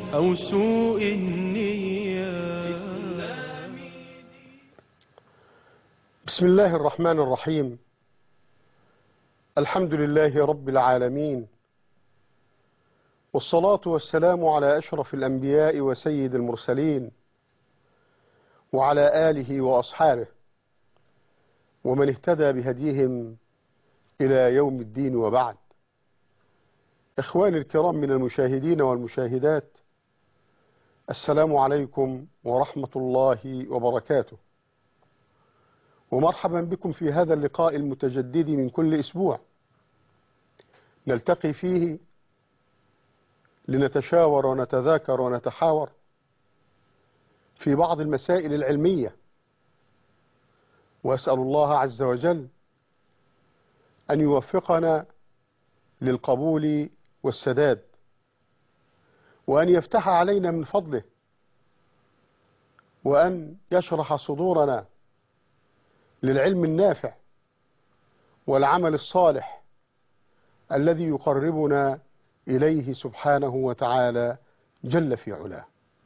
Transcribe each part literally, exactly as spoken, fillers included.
أو سوء النية. بسم الله الرحمن الرحيم. الحمد لله رب العالمين، والصلاة والسلام على أشرف الأنبياء وسيد المرسلين، وعلى آله وأصحابه ومن اهتدى بهديهم إلى يوم الدين، وبعد. إخواني الكرام من المشاهدين والمشاهدات، السلام عليكم ورحمة الله وبركاته، ومرحبا بكم في هذا اللقاء المتجدد من كل أسبوع نلتقي فيه لنتشاور ونتذاكر ونتحاور في بعض المسائل العلمية، وأسأل الله عز وجل أن يوفقنا للقبول والسداد، وأن يفتح علينا من فضله، وأن يشرح صدورنا للعلم النافع والعمل الصالح الذي يقربنا إليه سبحانه وتعالى جل في علاه.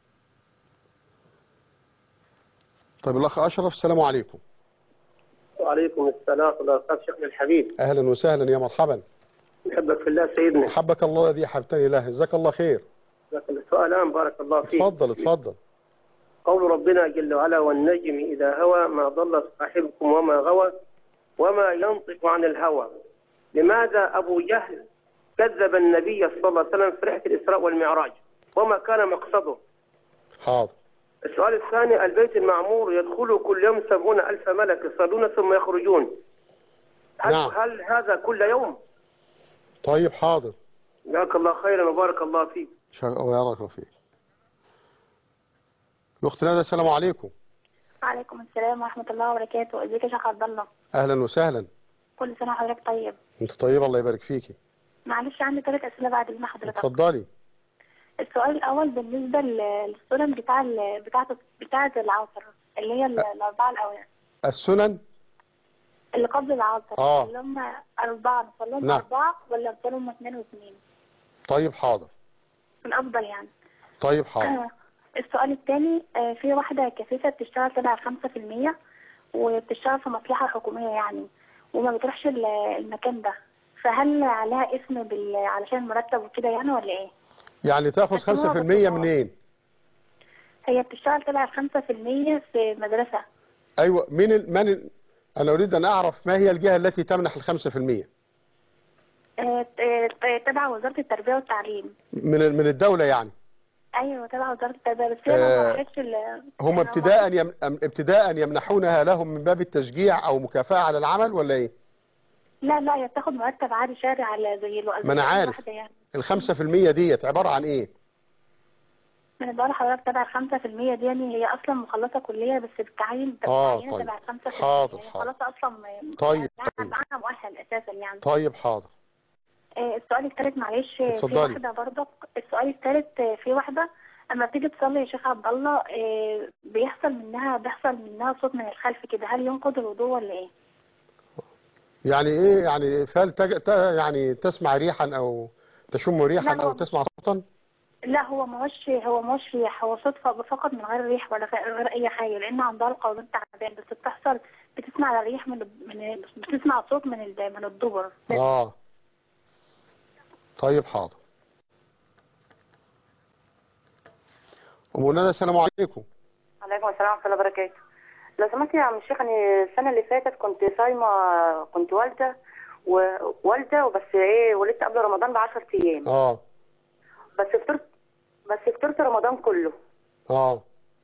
طيب الأخ أشرف، السلام عليكم. وعليكم السلام ورحمة الله وبركاته. شيخنا الحبيب، أهلا وسهلا، يا مرحبا. نحبك في الله سيدنا. حبك الله الذي حبتني له، جزاك الله خير. سؤالان بارك الله فيك. اتفضل اتفضل. قول ربنا جل وعلا: والنجم إذا هوى ما ضل صاحبكم وما غوى وما ينطق عن الهوى. لماذا أبو جهل كذب النبي صلى الله عليه وسلم في رحلة الإسراء والمعراج، وما كان مقصده؟ حاضر. السؤال الثاني: البيت المعمور يدخل كل يوم سبعون ألف ملك يصلون ثم يخرجون، هل, نعم. هل هذا كل يوم؟ طيب حاضر. جزاك الله خيرا وبارك الله فيك. وياك الله فيك. الأخت ندى، السلام عليكم. وعليكم السلام ورحمة الله وبركاته. ازيك يا شيخ عبد الله؟ أهلا وسهلا. كل سنة وحضرتك طيب. أنت طيب، الله يبارك فيكي. معلش عندي ثلاث أسئلة بعد إذن حضرتك. اتفضلي. السؤال الأول بالنسبة للسنن بتاع بتاعة بتاعة العصر، اللي هي الأربعة الأوائل. السنن اللي قبل العصر اه اللي هم أربعة، نصليهم نعم. أربعة ولا نصليهم اثنين واثنين؟ طيب حاضر. الأفضل يعني. طيب حاضر. آه. السؤال الثاني، آه في واحدة كفيفة بتشتغل تبع خمسة في المية وبتشتغل في مصلحة حكومية يعني، وما بتروحش المكان ده، فهل عليها اسم بال... علشان المرتب وكده يعني ولا ايه؟ يعني تاخد خمسة في المية منين؟ هي بتشتغل تبع خمسة في المية في مدرسة. ايوه، من ال... من ال... انا اريد ان اعرف ما هي الجهة التي تمنح الخمسة في المية؟ تبع وزارة التربية والتعليم. من من الدولة يعني؟ ايوه تبع وزارة التربية، بس هي ما راحتش. هم ابتداء يم... ابتداء يمنحونها لهم من باب التشجيع او مكافأة على العمل ولا ايه؟ لا لا، هي بتاخد مرتب عادي شهري على زي الوظيفة. ما انا عارف. يعني الخمسة في المية ديت عبارة عن ايه؟ انا بقول لحضرتك تبع الخمسة في المية دي، يعني هي اصلا مخلصة كلية بس بتعين بتعينها تبع الخمسة في المية. حاضر يعني حاضر. خلاص اصلا طيب معاها مؤهل اساسا يعني. طيب حاضر. السؤال الثالث معلش، اتفضلي. في واحدة برضك. السؤال الثالث، في واحدة اما بتيجي تصلي يا شيخ عبد الله بيحصل منها بيحصل منها صوت من الخلف كده، هل ينقض الوضوء ولا ايه؟ يعني ايه يعني؟ هل تج... ت... يعني تسمع ريحا او تشم ريحا او تسمع صوتا؟ لا هو مش هو مش ريح، هو صوت فقط من غير ريح ولا غير اي حاجه، لان عندها القولون تعبان، بس بتحصل بتسمع الريح من من بتسمع صوت من من الدبر. اه طيب حاضر. ام ندى، السلام عليكم. وعليكم السلام ورحمه الله وبركاته. لو سمحت يا عم الشيخ، انا السنه اللي فاتت كنت صايمه، كنت والده ووالده وبس ايه، ولدت قبل رمضان ب عشرة ايام. اه بس فطرت بس فطرت رمضان كله. اه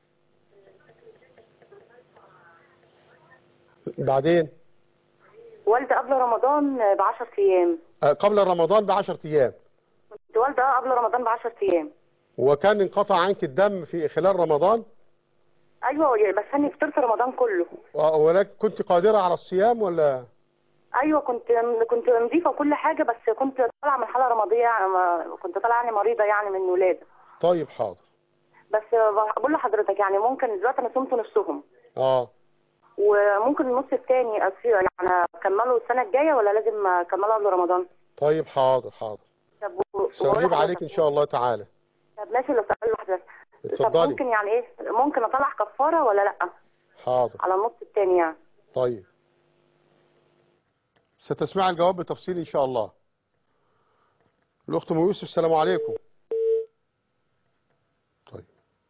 بعدين والده قبل رمضان ب عشرة ايام. آه قبل رمضان ب عشرة ايام. كنت والده اه قبل رمضان ب عشرة ايام. وكان انقطع عنك الدم في خلال رمضان؟ ايوه بس انا فطرت رمضان كله. ولكن كنت قادرة على الصيام ولا؟ ايوه كنت كنت نظيفه وكل حاجه، بس كنت طالعه من حاله رمضيه يعني، كنت طالعه يعني مريضه يعني من ولاده. طيب حاضر. بس بقول لحضرتك يعني ممكن دلوقتي انا صمت نصهم. اه وممكن النص الثاني يعني اكمله السنه الجايه ولا لازم اكمله قبل رمضان؟ طيب حاضر حاضر. طب سأجيب عليك ان شاء الله تعالى. طب ماشي، لو سؤال واحد بس. طب اتفضلي. ممكن يعني ايه، ممكن اطلع كفاره ولا لا؟ حاضر. على النص التاني يعني. طيب ستسمع الجواب بتفصيل إن شاء الله. الأخت أم يوسف السلام عليكم. طيب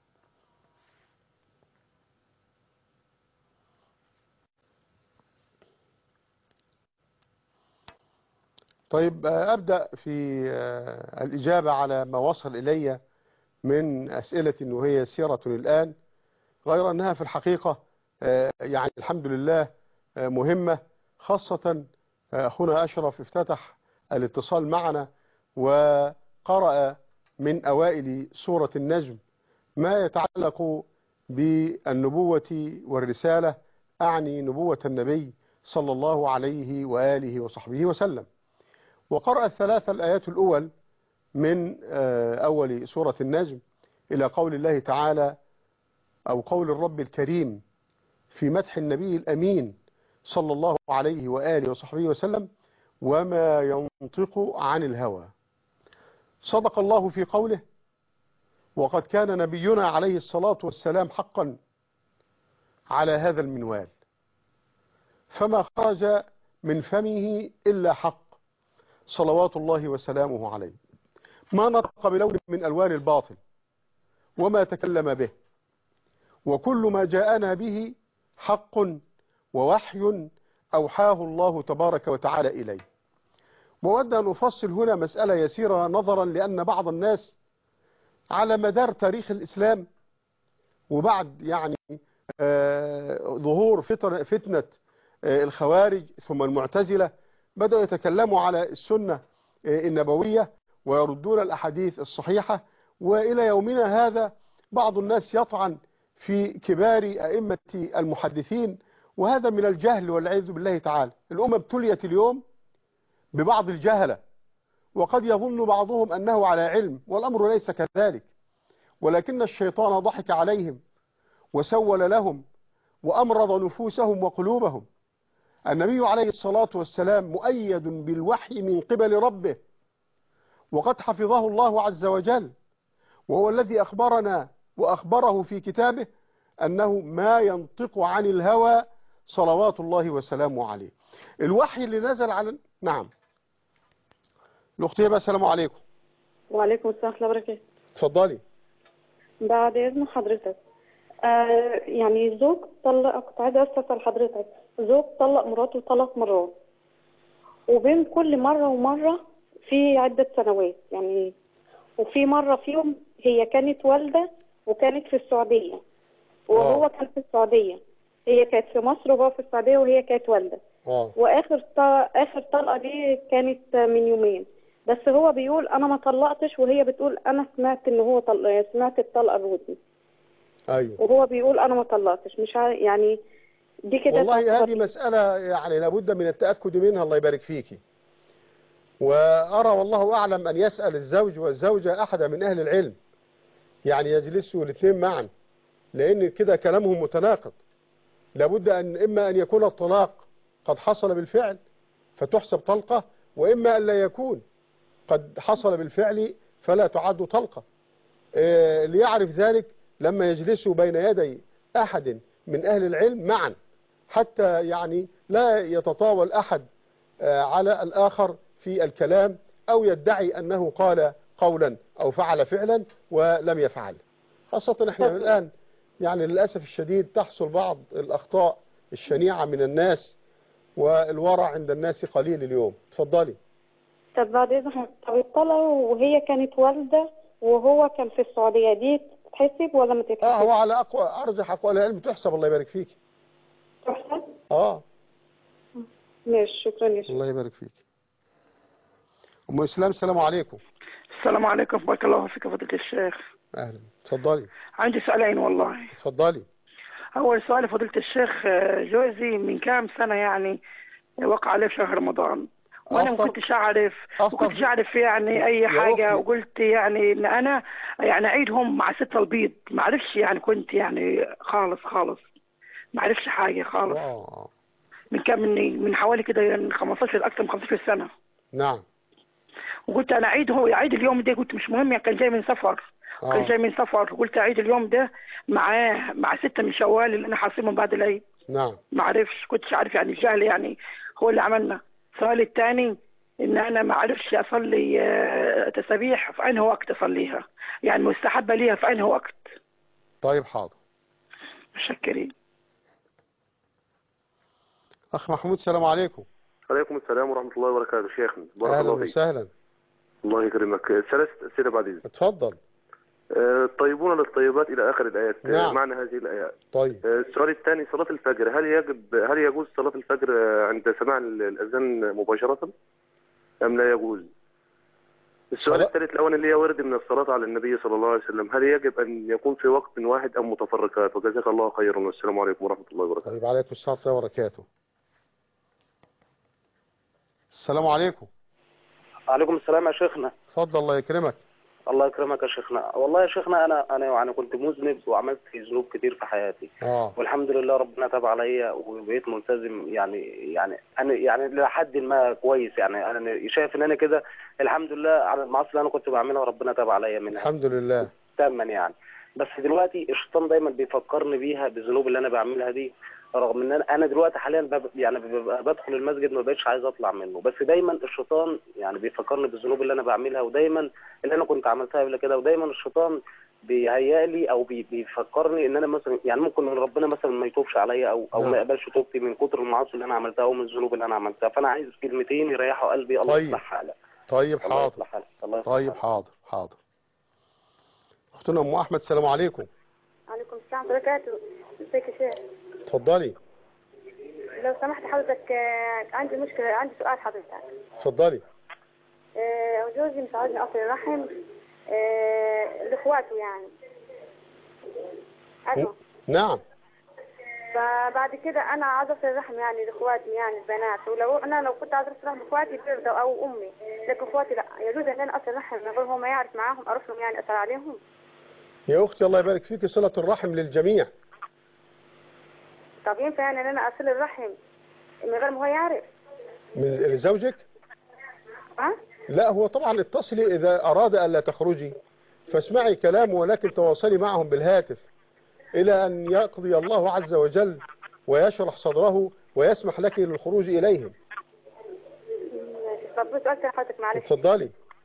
طيب أبدأ في الإجابة على ما وصل إلي من أسئلة وهي سيرة الآن، غير أنها في الحقيقة يعني الحمد لله مهمة، خاصة أخونا أشرف افتتح الاتصال معنا وقرأ من أوائل سورة النجم ما يتعلق بالنبوة والرسالة، أعني نبوة النبي صلى الله عليه وآله وصحبه وسلم. وقرأ الثلاث الآيات الأول من أول سورة النجم إلى قول الله تعالى أو قول الرب الكريم في مدح النبي الأمين صلى الله عليه وآله وصحبه وسلم: وما ينطق عن الهوى. صدق الله في قوله: وقد كان نبينا عليه الصلاة والسلام حقا على هذا المنوال، فما خرج من فمه إلا حق صلوات الله وسلامه عليه، ما نطق بلون من ألوان الباطل وما تكلم به، وكل ما جاءنا به حق ووحي أوحاه الله تبارك وتعالى إليه. وود أن أفصل هنا مسألة يسيرة، نظرا لأن بعض الناس على مدار تاريخ الإسلام وبعد يعني آه ظهور فتنة آه الخوارج ثم المعتزلة بدأوا يتكلموا على السنة آه النبوية ويردون الأحاديث الصحيحة، وإلى يومنا هذا بعض الناس يطعن في كبار أئمة المحدثين، وهذا من الجهل والعياذ بالله تعالى. الأمة ابتليت اليوم ببعض الجهلة، وقد يظن بعضهم أنه على علم والأمر ليس كذلك، ولكن الشيطان ضحك عليهم وسول لهم وأمرض نفوسهم وقلوبهم. النبي عليه الصلاة والسلام مؤيد بالوحي من قبل ربه، وقد حفظه الله عز وجل، وهو الذي أخبرنا وأخبره في كتابه أنه ما ينطق عن الهوى صلوات الله وسلامه عليه. الوحي اللي نزل على نعم الأخت هبة السلام عليكم. وعليكم السلام ورحمة الله وبركاته. اتفضلي. بعد إذن حضرتك، آه يعني زوج طلق، كنت عايزة أسأل حضرتك، زوج طلق مراته ثلاث مرات، وبين كل مرة ومرة في عدة سنوات يعني، وفي مرة فيهم هي كانت والدة وكانت في السعودية، وهو كان في السعودية، هي كانت في مصر وهو في السعودية وهي كانت والدة. أوه. وآخر آخر طلقة دي كانت من يومين، بس هو بيقول أنا ما طلقتش، وهي بتقول أنا سمعت إن هو طلق، سمعت الطلقة الروتي. أيوه. وهو بيقول أنا ما طلقتش، مش يعني دي كده. والله هذه مسألة يعني لابد من التأكد منها، الله يبارك فيكي. وأرى والله أعلم أن يسأل الزوج والزوجة أحد من أهل العلم، يعني يجلسوا الاثنين معا، لأن كده كلامهم متناقض. لابد أن إما أن يكون الطلاق قد حصل بالفعل فتحسب طلقة، وإما أن لا يكون قد حصل بالفعل فلا تعد طلقة. إيه ليعرف ذلك لما يجلسوا بين يدي أحد من أهل العلم معا، حتى يعني لا يتطاول أحد على الآخر في الكلام أو يدعي أنه قال قولا أو فعل فعلا ولم يفعل. خاصة احنا الآن يعني للأسف الشديد تحصل بعض الأخطاء الشنيعة من الناس، والورع عند الناس قليل اليوم. تفضلي. طب بعد إذن، طب الطلقة وهي كانت والدة وهو كان في السعودية، دي تتحسب ولا ما تتحسب؟ اه هو على أقوى أرجح أقوال العلم تحسب، الله يبارك فيك. تحسب؟ اه ماشي، شكرا يا شيخ. الله يبارك فيك. أم إسلام السلام عليكم. السلام عليكم، بارك الله فيك فضيلة الشيخ. أهلا، تفضلي. عندي سؤالين والله. تفضلي. أول سؤال فضيلة الشيخ، جوزي من كام سنة يعني وقع عليه في شهر رمضان، وانا ما كنتش اعرف ما كنتش اعرف يعني اي حاجه، وقلت يعني ان انا يعني اعيدهم مع ستة البيض، ما عرفش يعني، كنت يعني خالص خالص ما عرفش حاجه خالص. واو. من كام من من حوالي كده يعني خمستاشر، اكثر من خمستاشر سنه. نعم. وقلت انا اعيد هو اعيد اليوم ده، قلت مش مهم يعني، كان جاي من سفر آه. كان جاي من سفر، قلت اعيد اليوم ده معاه مع ستة من شوال اللي انا حاصمهم بعد العيد. نعم. ما عرفش، كنتش عارف يعني الجهل يعني هو اللي عملنا. السؤال الثاني ان انا ما عرفش اصلي آه تسابيح في انهي وقت اصليها، يعني مستحبه ليها في انهي وقت. طيب حاضر. متشكرين. اخ محمود السلام عليكم. عليكم السلام ورحمة الله وبركاته. شيخنا بارك أهلا الله فيك. وسهلا. الله يكرمك. ثلاث أسئلة بعد إذنك. اتفضل. الطيبون للطيبات إلى آخر الآيات. نعم. معنى هذه الآيات. طيب. السؤال الثاني صلاة الفجر، هل يجب هل يجوز صلاة الفجر عند سماع الأذان مباشرة أم لا يجوز؟ السؤال صلاة... الثالث الأول اللي هي ورد من الصلاة على النبي صلى الله عليه وسلم، هل يجب أن يكون في وقت واحد أم متفرقات؟ وجزاك الله خيرا والسلام عليكم ورحمة الله وبركاته. طيب عليكم السلام وبركاته. السلام عليكم. وعليكم السلام يا شيخنا. اتفضل الله يكرمك. الله يكرمك يا شيخنا. والله يا شيخنا انا انا يعني كنت مذنب وعملت ذنوب كتير في حياتي. اه والحمد لله ربنا تاب عليا وبقيت ملتزم، يعني يعني انا يعني لحد ما كويس، يعني انا شايف ان انا كده الحمد لله على المعاصي اللي انا كنت بعملها وربنا تاب عليا منها. الحمد لله. تماما يعني. بس دلوقتي الشيطان دايما بيفكرني بيها بالذنوب اللي انا بعملها دي، رغم ان انا انا دلوقتي حاليا بب... يعني ببقى بدخل المسجد ما بقتش عايز اطلع منه، بس دايما الشيطان يعني بيفكرني بالذنوب اللي انا بعملها، ودايما اللي انا كنت عملتها قبل كده، ودايما الشيطان بيهيأ لي او بي... بيفكرني ان انا مثلا يعني ممكن من ربنا مثلا ما يتوبش عليا او او ما يقبلش توبتي من كتر المعاصي اللي انا عملتها او من الذنوب اللي انا عملتها، فانا عايز كلمتين يريحوا قلبي. الله يصلح حالك. طيب حاضر. الله طيب حاضر حاضر. اختنا ام احمد السلام عليكم. وعليكم السلام ورحمة الله وبركاته. ازيك يا شيخ؟ اتفضلي. لو سمحت حضرتك عندي مشكلة، عندي سؤال حضرتك. اتفضلي. آه جوزي مش عاوزني اصل الرحم آه لاخواته يعني. الو. نعم. فبعد كده انا عايزه اصل الرحم يعني لاخواتي يعني البنات، ولو انا لو كنت عايزه اصل الرحم لاخواتي بيرضوا او امي، لكن اخواتي لا. يجوز ان انا اصل الرحم من غير هو ما يعرف معاهم، اروح لهم يعني اسال عليهم؟ يا اختي الله يبارك فيك، صلة الرحم للجميع. طب ينفع يعني ان انا اصل الرحم من غير ما هو يعرف؟ من زوجك؟ ها؟ لا هو طبعا اتصلي اذا اراد الا تخرجي فاسمعي كلامه، ولكن تواصلي معهم بالهاتف الى ان يقضي الله عز وجل ويشرح صدره ويسمح لك للخروج اليهم. طب بس سؤال حضرتك معلش. اتفضلي.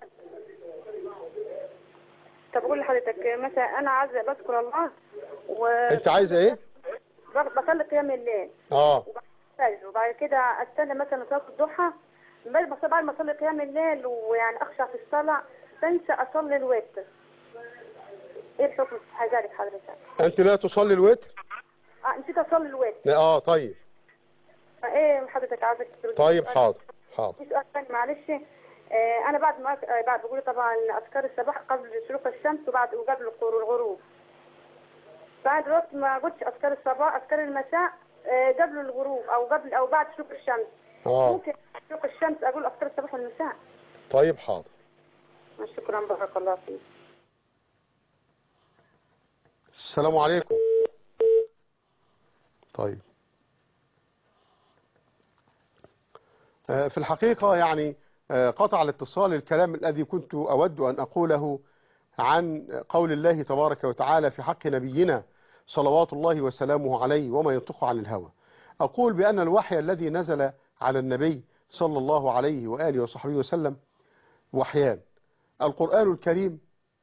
طب اقول لحضرتك مثلا انا عايزه بذكر الله و انت عايزه ايه؟ بصلي قيام الليل. اه. وبعد كده استنى مثلا صلاه الضحى، بعد ما اصلي قيام الليل ويعني اخشع في الصلاه بنسى اصلي الوتر. ايه الحكم في ذلك حضرتك؟ انت لا تصلي الوتر؟ اه نسيت اصلي الوتر. اه طيب. ايه حضرتك عايزك تقول؟ طيب حاضر حاضر. في سؤال ثاني معلش. آه انا بعد ما آه بعد بقول طبعا اذكار الصباح قبل شروق الشمس وبعد وقبل الغروب. بعد وقت ما قلتش اذكار الصباح اذكار المساء آه قبل الغروب او قبل او بعد شروق الشمس. اه ممكن شروق الشمس اقول اذكار الصباح والمساء. طيب حاضر. شكرا بارك الله فيك. السلام عليكم. طيب في الحقيقة يعني قطع الاتصال الكلام الذي كنت أود أن أقوله عن قول الله تبارك وتعالى في حق نبينا صلوات الله وسلامه عليه وما ينطق عن الهوى. أقول بأن الوحي الذي نزل على النبي صلى الله عليه وآله وصحبه وسلم وحيان: القرآن الكريم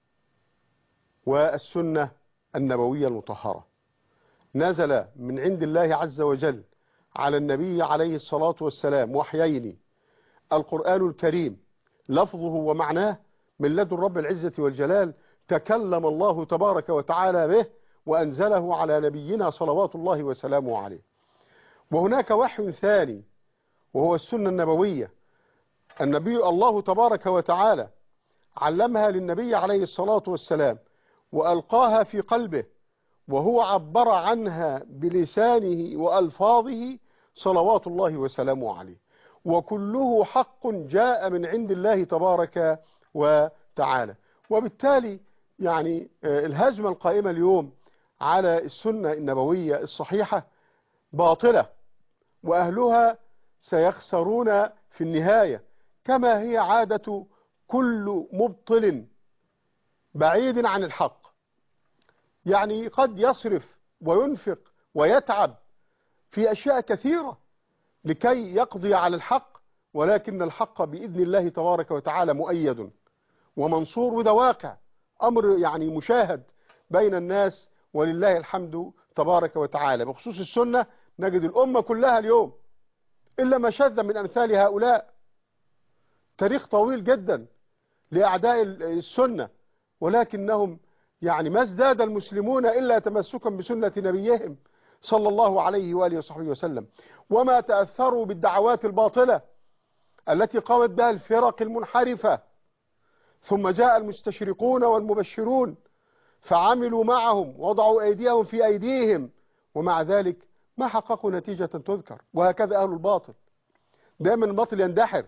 والسنة النبوية المطهرة. نزل من عند الله عز وجل على النبي عليه الصلاة والسلام وحيين: القرآن الكريم لفظه ومعناه من لدن رب العزة والجلال، تكلم الله تبارك وتعالى به وأنزله على نبينا صلوات الله وسلامه عليه. وهناك وحي ثاني وهو السنة النبوية. النبي الله تبارك وتعالى علمها للنبي عليه الصلاة والسلام وألقاها في قلبه، وهو عبر عنها بلسانه وألفاظه صلوات الله وسلامه عليه، وكله حق جاء من عند الله تبارك وتعالى. وبالتالي يعني الهجمة القائمة اليوم على السنة النبوية الصحيحة باطلة، وأهلها سيخسرون في النهاية، كما هي عادة كل مبطل بعيد عن الحق، يعني قد يصرف وينفق ويتعب في أشياء كثيرة لكي يقضي على الحق، ولكن الحق بإذن الله تبارك وتعالى مؤيد ومنصور، وده واقع أمر يعني مشاهد بين الناس ولله الحمد تبارك وتعالى. بخصوص السنة نجد الأمة كلها اليوم إلا ما شذ من أمثال هؤلاء، تاريخ طويل جدا لأعداء السنة، ولكنهم يعني ما ازداد المسلمون إلا تمسكا بسنة نبيهم صلى الله عليه وآله وصحبه وسلم، وما تأثروا بالدعوات الباطلة التي قامت بها الفرق المنحرفة. ثم جاء المستشرقون والمبشرون فعملوا معهم وضعوا أيديهم في أيديهم، ومع ذلك ما حققوا نتيجة تذكر. وهكذا أهل الباطل، دائما الباطل يندحر،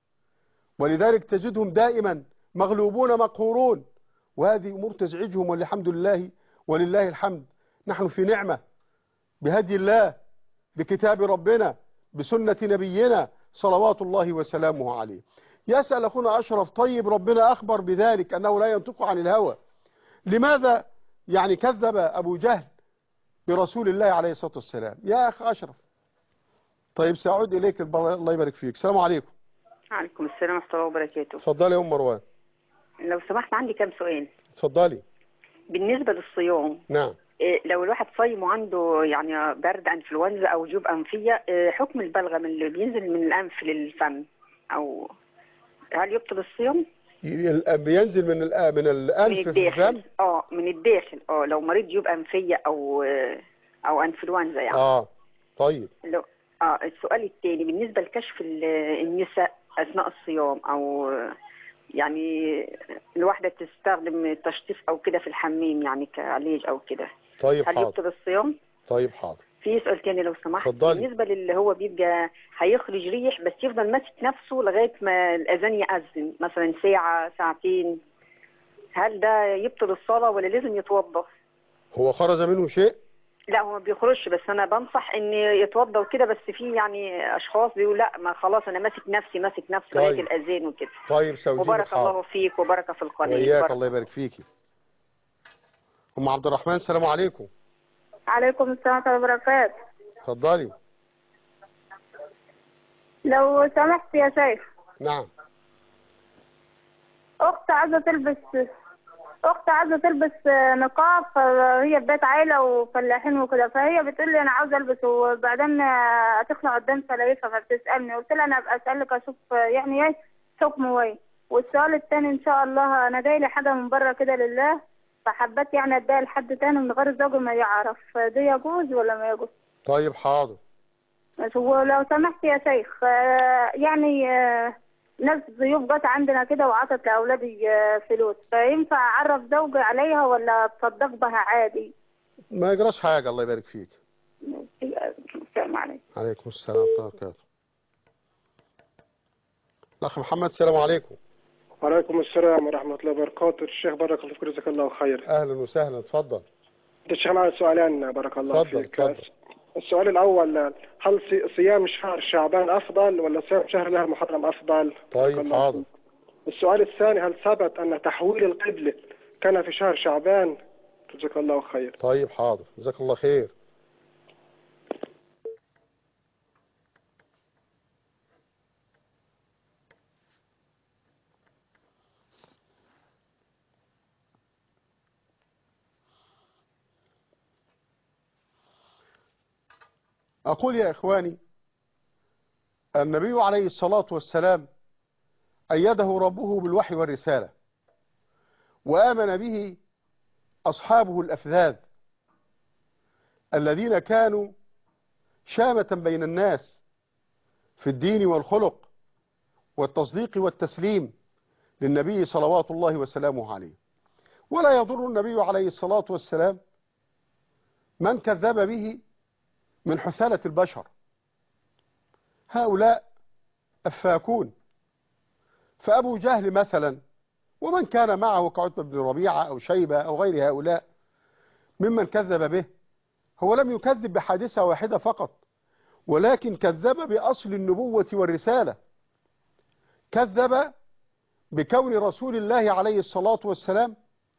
ولذلك تجدهم دائما مغلوبون مقهورون، وهذه أمور تزعجهم. والحمد لله ولله الحمد نحن في نعمة بهدي الله، بكتاب ربنا، بسنة نبينا صلوات الله وسلامه عليه. يسأل أخونا أشرف، طيب ربنا أخبر بذلك أنه لا ينطق عن الهوى، لماذا يعني كذب أبو جهل برسول الله عليه الصلاة والسلام؟ يا أخ أشرف. طيب سأعود إليك، الله يبارك فيك. السلام عليكم. وعليكم السلام ورحمة الله وبركاته. اتفضلي يا أم مروان. لو سمحت عندي كام سؤال. اتفضلي. بالنسبة للصيام، نعم، إيه لو الواحد صايم وعنده يعني برد انفلونزا او جيوب انفيه، إيه حكم البلغم اللي بينزل من الانف للفم، او هل يبطل الصيام؟ بينزل من من الانف للفم؟ اه من الداخل. اه لو مريض جيوب انفيه او او انفلونزا يعني. اه طيب. لو اه السؤال الثاني بالنسبه لكشف النساء اثناء الصيام، او يعني الواحدة تستخدم تشطيف او كده في الحمام يعني كعلاج او كده، طيب هل حاضر. يبطل الصيام؟ طيب حاضر. في سؤال تاني لو سمحت. اتفضلي. بالنسبة للي هو بيبقى هيخرج ريح بس يفضل ماسك نفسه لغاية ما الأذان يأذن، مثلا ساعة ساعتين، هل ده يبطل الصلاة ولا لازم يتوضا؟ هو خرج منه شيء؟ لا هو ما بيخرجش، بس أنا بنصح إن يتوضا وكده، بس في يعني أشخاص بيقولوا لا ما خلاص أنا ماسك نفسي ماسك نفسي طيب. لغاية الأذان وكده. طيب سوجيني. وبارك حاضر. الله فيك وبارك في القناة. وإياك، الله يبارك فيكي. أم عبد الرحمن، السلام عليكم. عليكم السلام ورحمة الله وبركاته. اتفضلي. لو سمحت يا شيخ. نعم. أخت عايزة تلبس أخت عايزة تلبس نقاب، فهي في بيت عائلة وفلاحين وكده، فهي بتقول لي أنا عاوزة ألبس، وبعدين هتخلع قدام سلايفها، فبتسألني قلت لها أنا أبقى أسألك أشوف يعني إيه حكمه إيه. والسؤال الثاني إن شاء الله أنا جاي لي حاجة من بره كده لله، فحبيت يعني أديها لحد تاني من غير زوجي ما يعرف، ده يجوز ولا ما يجوز؟ طيب حاضر. ولو سمحت يا شيخ، يعني ناس ضيوف جت عندنا كده وعطت لأولادي فلوس، فينفع أعرف زوجي عليها ولا تصدق بها عادي؟ ما يجراش حاجة، الله يبارك فيك. السلام عليكم. عليكم السلام ورحمة الله وبركاته. الأخ محمد، السلام عليكم. وعليكم السلام ورحمة الله وبركاته. الشيخ بارك الله فيك، جزاك الله خير. أهلا وسهلا، اتفضل. الشيخ معنا سؤالين بارك الله فضل فيك. فضل. السؤال الأول، هل صيام شهر شعبان أفضل ولا صيام شهر الله المحرم أفضل؟ طيب حاضر. السؤال الثاني، هل ثبت أن تحويل القبلة كان في شهر شعبان؟ جزاك الله خير. طيب حاضر، جزاك الله خير. أقول يا إخواني، النبي عليه الصلاة والسلام أيده ربه بالوحي والرسالة، وآمن به أصحابه الأفذاذ الذين كانوا شامة بين الناس في الدين والخلق والتصديق والتسليم للنبي صلوات الله وسلامه عليه. ولا يضر النبي عليه الصلاة والسلام من كذب به من حثالة البشر، هؤلاء أفاكون. فأبو جهل مثلا ومن كان معه كعتبة بن ربيعة أو شيبة أو غير هؤلاء ممن كذب به، هو لم يكذب بحادثة واحدة فقط، ولكن كذب بأصل النبوة والرسالة، كذب بكون رسول الله عليه الصلاة والسلام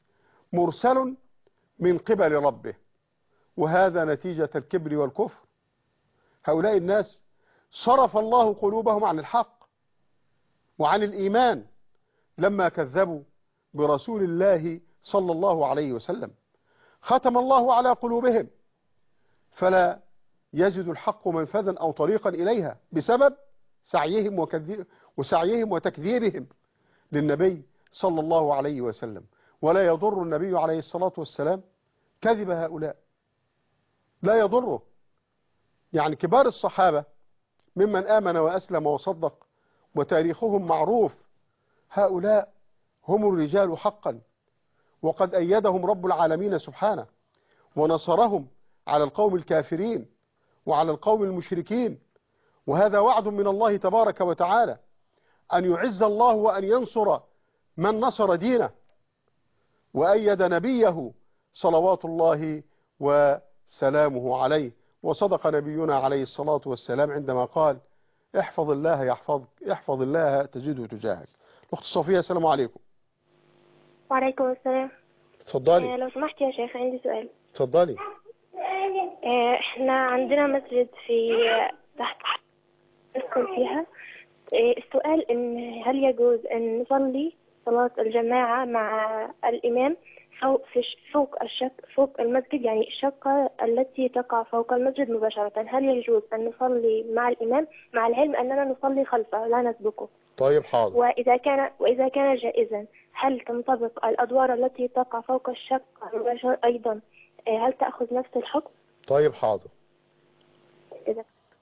مرسل من قبل ربه، وهذا نتيجة الكبر والكفر. هؤلاء الناس صرف الله قلوبهم عن الحق وعن الإيمان لما كذبوا برسول الله صلى الله عليه وسلم، ختم الله على قلوبهم فلا يجد الحق منفذا أو طريقا إليها بسبب سعيهم وكذب وسعيهم وتكذيبهم للنبي صلى الله عليه وسلم. ولا يضر النبي عليه الصلاة والسلام كذب هؤلاء، لا يضره. يعني كبار الصحابة ممن آمن وأسلم وصدق وتاريخهم معروف، هؤلاء هم الرجال حقا، وقد أيدهم رب العالمين سبحانه ونصرهم على القوم الكافرين وعلى القوم المشركين. وهذا وعد من الله تبارك وتعالى أن يعز الله وأن ينصر من نصر دينه وأيد نبيه صلوات الله وسلامه عليه. وصدق نبينا عليه الصلاة والسلام عندما قال: احفظ الله يحفظك، احفظ الله تجده تجاهك. الأخت صفية، السلام عليكم. وعليكم السلام. اتفضلي. آه لو سمحت يا شيخ عندي سؤال. اتفضلي. آه احنا عندنا مسجد في تحت نسكن فيها. آه السؤال ان هل يجوز ان نصلي صلاة الجماعة مع الإمام فوق في فوق الشق فوق المسجد، يعني الشقة التي تقع فوق المسجد مباشرة، هل يجوز أن نصلي مع الإمام مع العلم أننا نصلي خلفه لا نسبقه؟ طيب حاضر. وإذا كان وإذا كان جائزا هل تنطبق الأدوار التي تقع فوق الشقة مباشرة أيضا، هل تأخذ نفس الحكم؟ طيب حاضر. إذا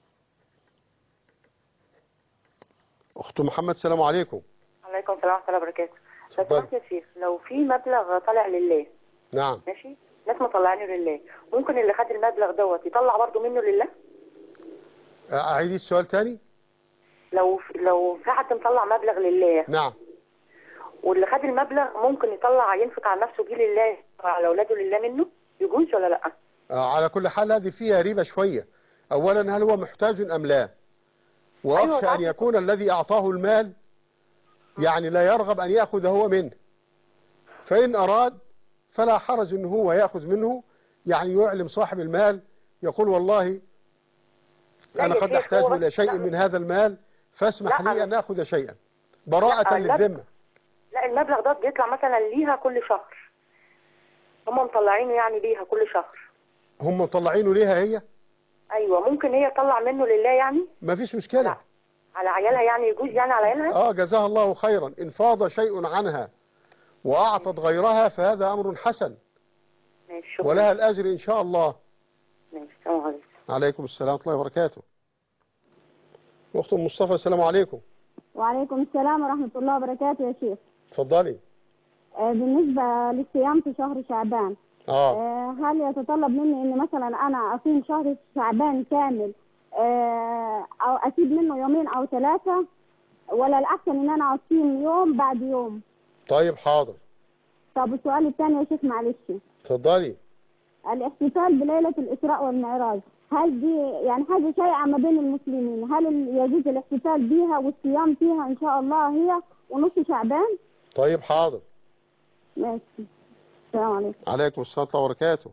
أخت محمد، السلام عليكم. عليكم السلام ورحمة الله وبركاته. لو سمحت يا شيخ، لو في مبلغ طالع لله، نعم، ماشي، ناس مطلعينه لله، ممكن اللي خد المبلغ دوت يطلع برضه منه لله؟ أعيدي السؤال تاني. لو لو في حد مطلع مبلغ لله، نعم، واللي خد المبلغ ممكن يطلع ينفق على نفسه بيه لله على اولاده لله منه، يجوز ولا لا؟ آه على كل حال هذه فيها ريبة شوية. أولا، هل هو محتاج أم لا؟ وأخشى أيوة أن يكون الذي أعطاه المال يعني لا يرغب أن يأخذ هو منه، فإن أراد فلا حرج أنه هو يأخذ منه، يعني يعلم صاحب المال يقول: والله أنا قد أحتاج إلى شيء من هذا المال فاسمح لي أن أخذ شيئا براءة للذمة. لا، المبلغ ده بيطلع مثلا ليها كل شهر، هم مطلعينه يعني ليها كل شهر. هم مطلعينه ليها هي؟ أيوة، ممكن هي تطلع منه لله يعني؟ ما فيش مشكلة. لا. على عيالها يعني يجوز يعني على عيالها؟ آه جزاها الله خيرا. إن فاض شيء عنها وأعطت غيرها فهذا أمر حسن، ماشي، ولها الأجر إن شاء الله. ماشي. السلام عليكم. عليكم السلام ورحمة الله وبركاته. أخت مصطفى، السلام عليكم. وعليكم السلام ورحمة الله وبركاته يا شيخ. اتفضلي. آه بالنسبة للصيام في شهر شعبان، آه. آه هل يتطلب مني إن مثلا أنا أصوم شهر شعبان كامل، آه أو أسيب منه يومين أو ثلاثة، ولا الأحسن إن أنا أصوم يوم بعد يوم؟ طيب حاضر. طب السؤال الثاني يا شيخ معلش. اتفضلي. الاحتفال بليلة الإسراء والمعراج، هل دي يعني حاجة شائعة ما بين المسلمين؟ هل يجوز الاحتفال بيها والصيام فيها إن شاء الله هي ونص شعبان؟ طيب حاضر. ماشي. السلام عليكم. عليكم السلام ورحمة الله وبركاته.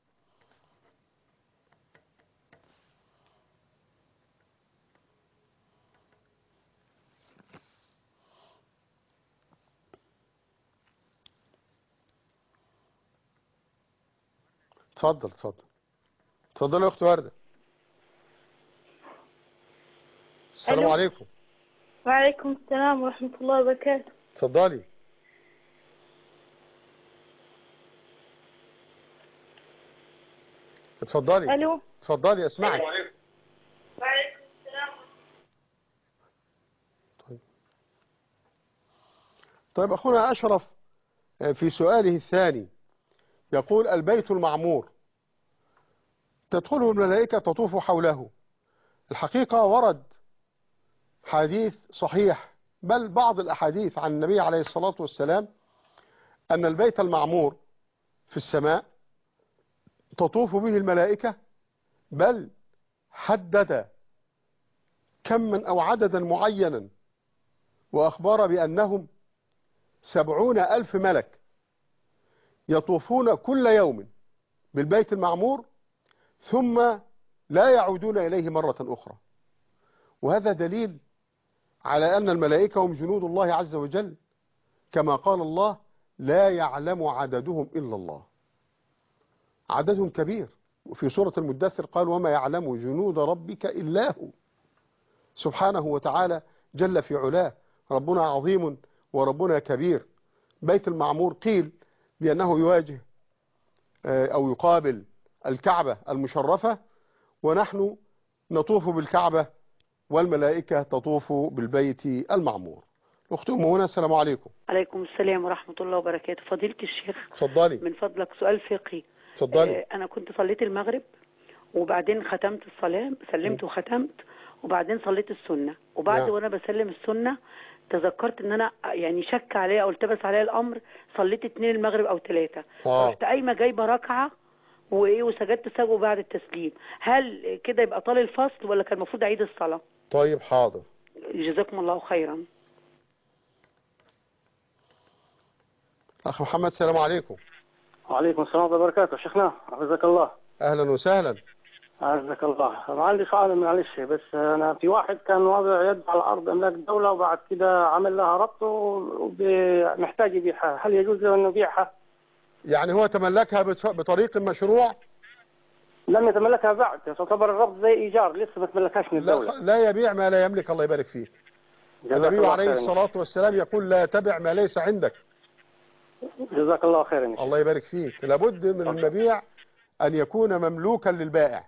اتفضل اتفضل اتفضل يا اخت وردة. السلام ألو. عليكم. وعليكم السلام ورحمة الله وبركاته. اتفضلي. اتفضلي. الو. اتفضلي اسمعك. وعليكم السلام. طيب. طيب اخونا اشرف في سؤاله الثاني يقول: البيت المعمور تدخله الملائكة تطوف حوله. الحقيقة ورد حديث صحيح، بل بعض الأحاديث عن النبي عليه الصلاة والسلام أن البيت المعمور في السماء تطوف به الملائكة، بل حدد كما أو عددا معينا وأخبر بأنهم سبعون ألف ملك يطوفون كل يوم بالبيت المعمور ثم لا يعودون إليه مرة أخرى. وهذا دليل على أن الملائكة هم جنود الله عز وجل، كما قال الله: لا يعلم عددهم إلا الله. عددهم كبير. وفي سورة المدثر قال: وما يعلم جنود ربك إلا هو، سبحانه وتعالى جل في علاه. ربنا عظيم وربنا كبير. بيت المعمور قيل بأنه يواجه أو يقابل الكعبة المشرفة، ونحن نطوف بالكعبة والملائكة تطوف بالبيت المعمور. أختي أم هنا، السلام عليكم. عليكم السلام ورحمة الله وبركاته. فضيلة الشيخ، اتفضلي. من فضلك سؤال فقهي. اتفضلي. آه أنا كنت صليت المغرب وبعدين ختمت الصلاة، سلمت وختمت، وبعدين صليت السنة، وبعد نعم. وأنا بسلم السنة تذكرت ان انا يعني شك عليا او التبس عليا الامر، صليت اتنين المغرب او ثلاثة، رحت قايمه جايبه ركعه وايه وسجدت سجو بعد التسليم. هل كده يبقى طال الفصل ولا كان المفروض اعيد الصلاه؟ طيب حاضر، جزاكم الله خيرا. اخ محمد، السلام عليكم. وعليكم السلام ورحمه الله وبركاته. شيخنا حفظك الله. اهلا وسهلا. عزك الله. عندي سؤال معلش، بس انا في واحد كان واضع يد على الارض املاك الدوله وبعد كده عمل لها ربط ومحتاج يبيعها، هل يجوز له انه يبيعها؟ يعني هو تملكها بطريق مشروع؟ لم يتملكها بعد، تعتبر الربط زي ايجار، لسه ما تملكهاش من الدوله. لا, لا يبيع ما لا يملك، الله يبارك فيك. النبي عليه الصلاه والسلام يقول: لا تبع ما ليس عندك. جزاك الله خيرا. الله يبارك فيك. لابد من المبيع ان يكون مملوكا للبائع.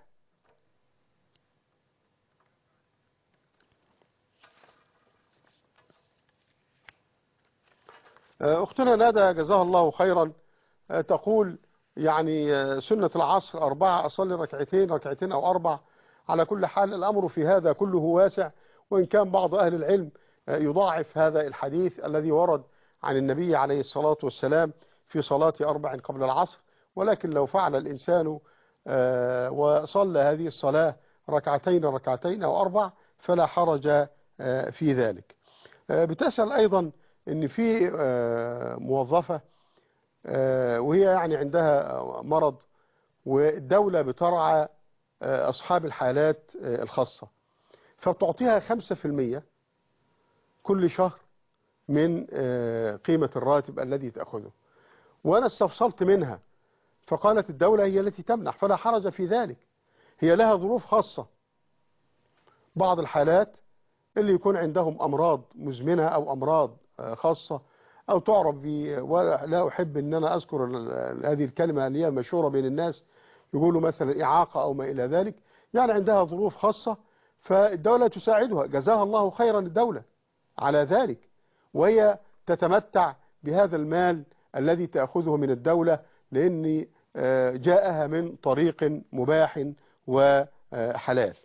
أختنا ندى جزاها الله خيرا تقول: يعني سنة العصر أربعة، أصلي ركعتين ركعتين أو أربع. على كل حال الأمر في هذا كله واسع، وإن كان بعض أهل العلم يضاعف هذا الحديث الذي ورد عن النبي عليه الصلاة والسلام في صلاة أربع قبل العصر. ولكن لو فعل الإنسان وصلى هذه الصلاة ركعتين ركعتين أو أربع فلا حرج في ذلك. بتسأل أيضا ان في موظفة وهي يعني عندها مرض، والدولة بترعى اصحاب الحالات الخاصة، فبتعطيها خمسة في المية كل شهر من قيمة الراتب الذي تأخذه. وانا استفصلت منها فقالت الدولة هي التي تمنح، فلا حرج في ذلك. هي لها ظروف خاصة. بعض الحالات اللي يكون عندهم امراض مزمنة او امراض خاصة أو تعرف ب، ولا أحب أن أنا أذكر هذه الكلمة اللي هي مشهورة بين الناس، يقولوا مثلا إعاقة أو ما إلى ذلك، يعني عندها ظروف خاصة فالدولة تساعدها. جزاها الله خيرا الدولة على ذلك، وهي تتمتع بهذا المال الذي تأخذه من الدولة لأن جاءها من طريق مباح وحلال.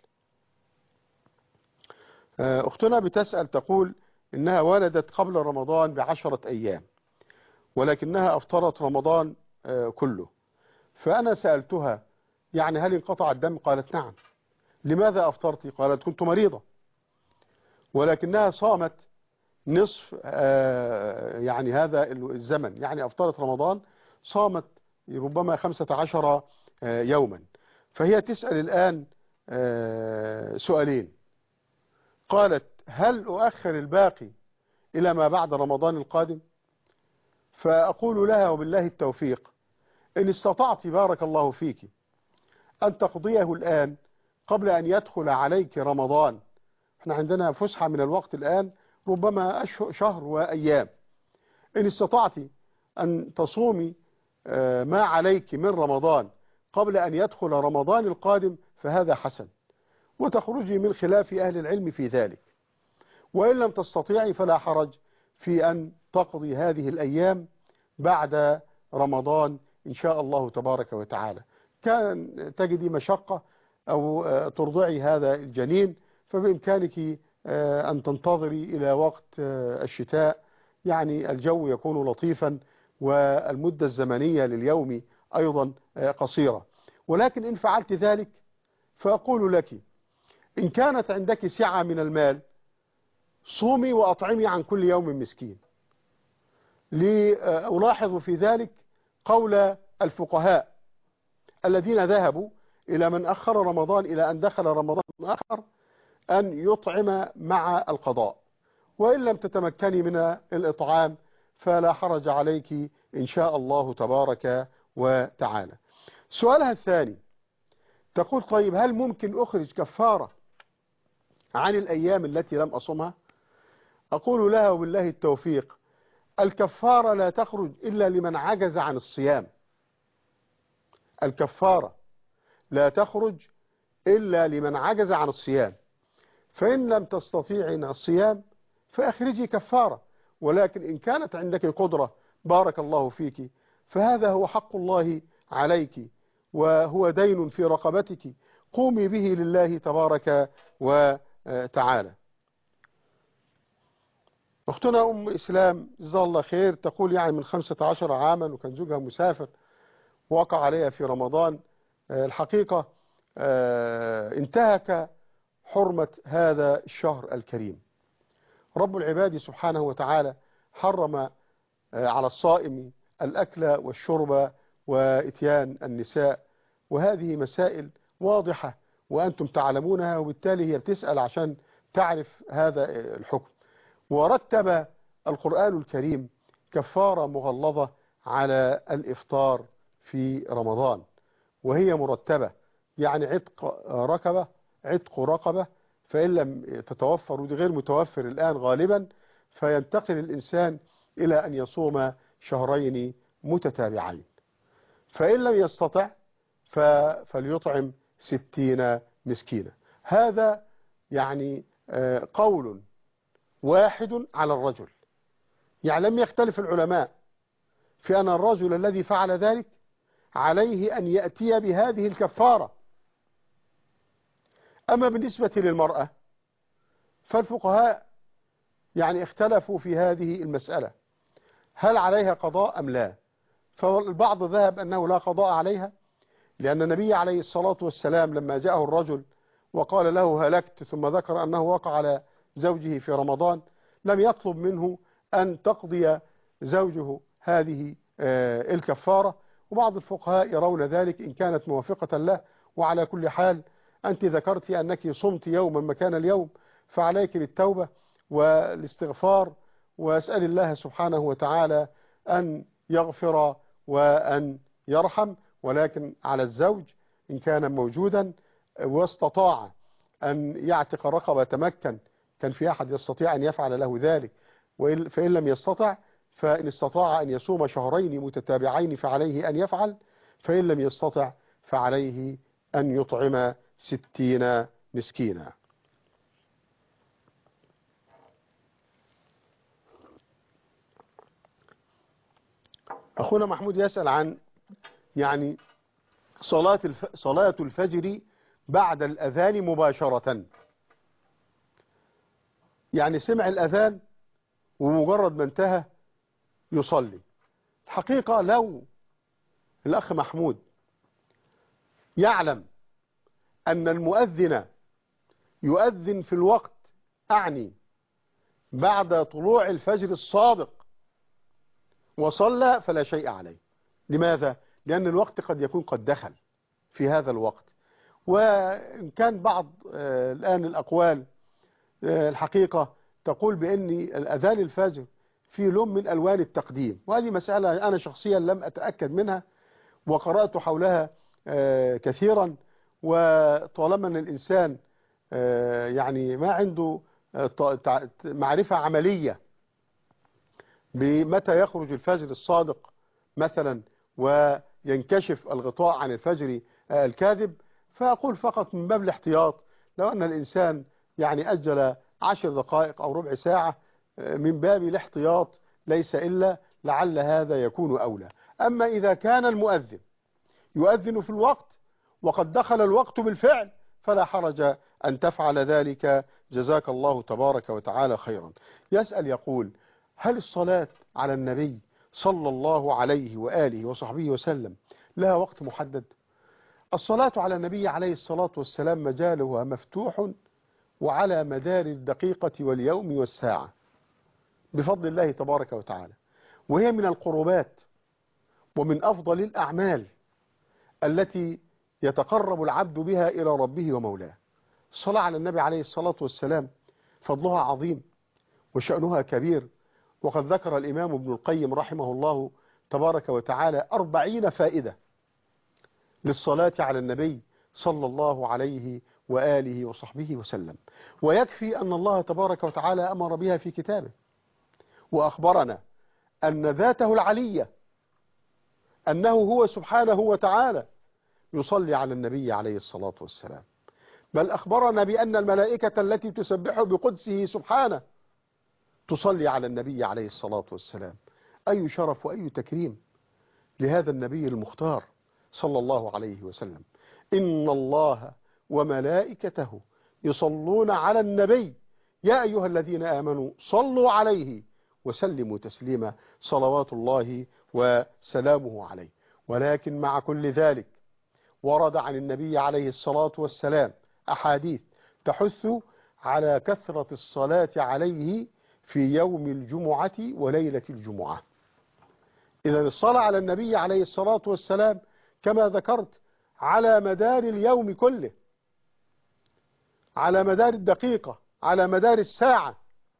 أختنا بتسأل تقول إنها ولدت قبل رمضان بعشرة أيام، ولكنها أفطرت رمضان كله. فأنا سألتها: يعني هل انقطع الدم؟ قالت: نعم. لماذا أفطرت؟ قالت: كنت مريضة. ولكنها صامت نصف يعني هذا الزمن، يعني أفطرت رمضان، صامت ربما خمسة عشر يوما. فهي تسأل الآن سؤالين. قالت: هل أؤخر الباقي إلى ما بعد رمضان القادم؟ فأقول لها وبالله التوفيق: إن استطعت بارك الله فيك أن تقضيه الآن قبل أن يدخل عليك رمضان. احنا عندنا فسحة من الوقت الآن ربما شهر وأيام. إن استطعت أن تصومي ما عليك من رمضان قبل أن يدخل رمضان القادم فهذا حسن، وتخرجي من خلاف أهل العلم في ذلك. وإن لم تستطيعي فلا حرج في أن تقضي هذه الأيام بعد رمضان إن شاء الله تبارك وتعالى. كان تجدي مشقة أو ترضعي هذا الجنين فبإمكانك أن تنتظري إلى وقت الشتاء، يعني الجو يكون لطيفا والمدة الزمنية لليوم أيضا قصيرة. ولكن إن فعلت ذلك فأقول لك: إن كانت عندك سعة من المال صومي وأطعمي عن كل يوم مسكين. لألاحظ في ذلك قول الفقهاء الذين ذهبوا إلى من أخر رمضان إلى أن دخل رمضان آخر أن يطعم مع القضاء، وإن لم تتمكني من الإطعام فلا حرج عليك إن شاء الله تبارك وتعالى. سؤالها الثاني تقول طيب هل ممكن أخرج كفارة عن الأيام التي لم أصمها؟ أقول لها وبالله التوفيق الكفارة لا تخرج إلا لمن عجز عن الصيام. الكفارة لا تخرج إلا لمن عجز عن الصيام، فإن لم تستطيعين الصيام فأخرجي كفارة، ولكن إن كانت عندك قدرة بارك الله فيك فهذا هو حق الله عليك وهو دين في رقبتك، قومي به لله تبارك وتعالى. أختنا أم إسلام جزاها الله خير تقول يعني من خمسة عشر عاما وكان زوجها مسافر وقع عليها في رمضان الحقيقة انتهك حرمة هذا الشهر الكريم. رب العباد سبحانه وتعالى حرم على الصائم الأكل والشرب وإتيان النساء، وهذه مسائل واضحة وأنتم تعلمونها، وبالتالي هي بتسأل عشان تعرف هذا الحكم. ورتب القرآن الكريم كفارة مغلظة على الإفطار في رمضان، وهي مرتبة يعني عتق رقبة عتق رقبة فإن لم تتوفر، ودي غير متوفر الآن غالبا، فينتقل الإنسان إلى أن يصوم شهرين متتابعين، فإن لم يستطع فليطعم ستين مسكينا. هذا يعني قول واحد على الرجل، يعني لم يختلف العلماء في أن الرجل الذي فعل ذلك عليه أن يأتي بهذه الكفارة. أما بالنسبة للمرأة فالفقهاء يعني اختلفوا في هذه المسألة، هل عليها قضاء أم لا؟ فالبعض ذهب أنه لا قضاء عليها، لأن النبي عليه الصلاة والسلام لما جاءه الرجل وقال له هلكت ثم ذكر أنه وقع على زوجه في رمضان لم يطلب منه أن تقضي زوجه هذه الكفارة، وبعض الفقهاء يرون ذلك إن كانت موافقة له. وعلى كل حال أنت ذكرت أنك صمت يوما مكان اليوم، فعليك بالتوبة والاستغفار، وأسأل الله سبحانه وتعالى أن يغفر وأن يرحم. ولكن على الزوج إن كان موجودا واستطاع أن يعتق رقبة تمكن، كان في أحد يستطيع أن يفعل له ذلك، فإن لم يستطع فإن استطاع أن يصوم شهرين متتابعين فعليه أن يفعل، فإن لم يستطع فعليه أن يطعم ستين مسكينا. أخونا محمود يسأل عن يعني صلاة الف... صلاة الفجر بعد الأذان مباشرة، يعني سمع الأذان ومجرد ما انتهى يصلي. الحقيقة لو الأخ محمود يعلم أن المؤذن يؤذن في الوقت، أعني بعد طلوع الفجر الصادق، وصلى فلا شيء عليه. لماذا؟ لأن الوقت قد يكون قد دخل في هذا الوقت. وإن كان بعض آه الآن الأقوال آه الحقيقة تقول بأن الأذان الفجر في لون من ألوان التقديم، وهذه مسألة أنا شخصيا لم أتأكد منها وقرأت حولها آه كثيرا. وطالما أن الإنسان آه يعني ما عنده آه معرفة عملية بمتى يخرج الفجر الصادق مثلا وينكشف الغطاء عن الفجر الكاذب، فأقول فقط من باب الاحتياط لو أن الإنسان يعني أجل عشر دقائق أو ربع ساعة من باب الاحتياط ليس إلا لعل هذا يكون أولى. أما إذا كان المؤذن يؤذن في الوقت وقد دخل الوقت بالفعل فلا حرج أن تفعل ذلك، جزاك الله تبارك وتعالى خيرا. يسأل يقول هل الصلاة على النبي صلى الله عليه وآله وصحبه وسلم لها وقت محدد؟ الصلاة على النبي عليه الصلاة والسلام مجالها مفتوح وعلى مدار الدقيقة واليوم والساعة بفضل الله تبارك وتعالى، وهي من القربات ومن أفضل الأعمال التي يتقرب العبد بها إلى ربه ومولاه. الصلاة على النبي عليه الصلاة والسلام فضلها عظيم وشأنها كبير، وقد ذكر الإمام ابن القيم رحمه الله تبارك وتعالى أربعين فائدة للصلاة على النبي صلى الله عليه وآله وصحبه وسلم، ويكفي أن الله تبارك وتعالى أمر بها في كتابه وأخبرنا أن ذاته العلية أنه هو سبحانه وتعالى يصلي على النبي عليه الصلاة والسلام، بل أخبرنا بأن الملائكة التي تسبح بقدسه سبحانه تصلي على النبي عليه الصلاة والسلام. أي شرف وأي تكريم لهذا النبي المختار صلى الله عليه وسلم. إن الله وملائكته يصلون على النبي يا أيها الذين آمنوا صلوا عليه وسلموا تسليما، صلوات الله وسلامه عليه. ولكن مع كل ذلك ورد عن النبي عليه الصلاة والسلام أحاديث تحث على كثرة الصلاة عليه في يوم الجمعة وليلة الجمعة. إذا الصلاة على النبي عليه الصلاة والسلام كما ذكرت على مدار اليوم كله، على مدار الدقيقة، على مدار الساعة،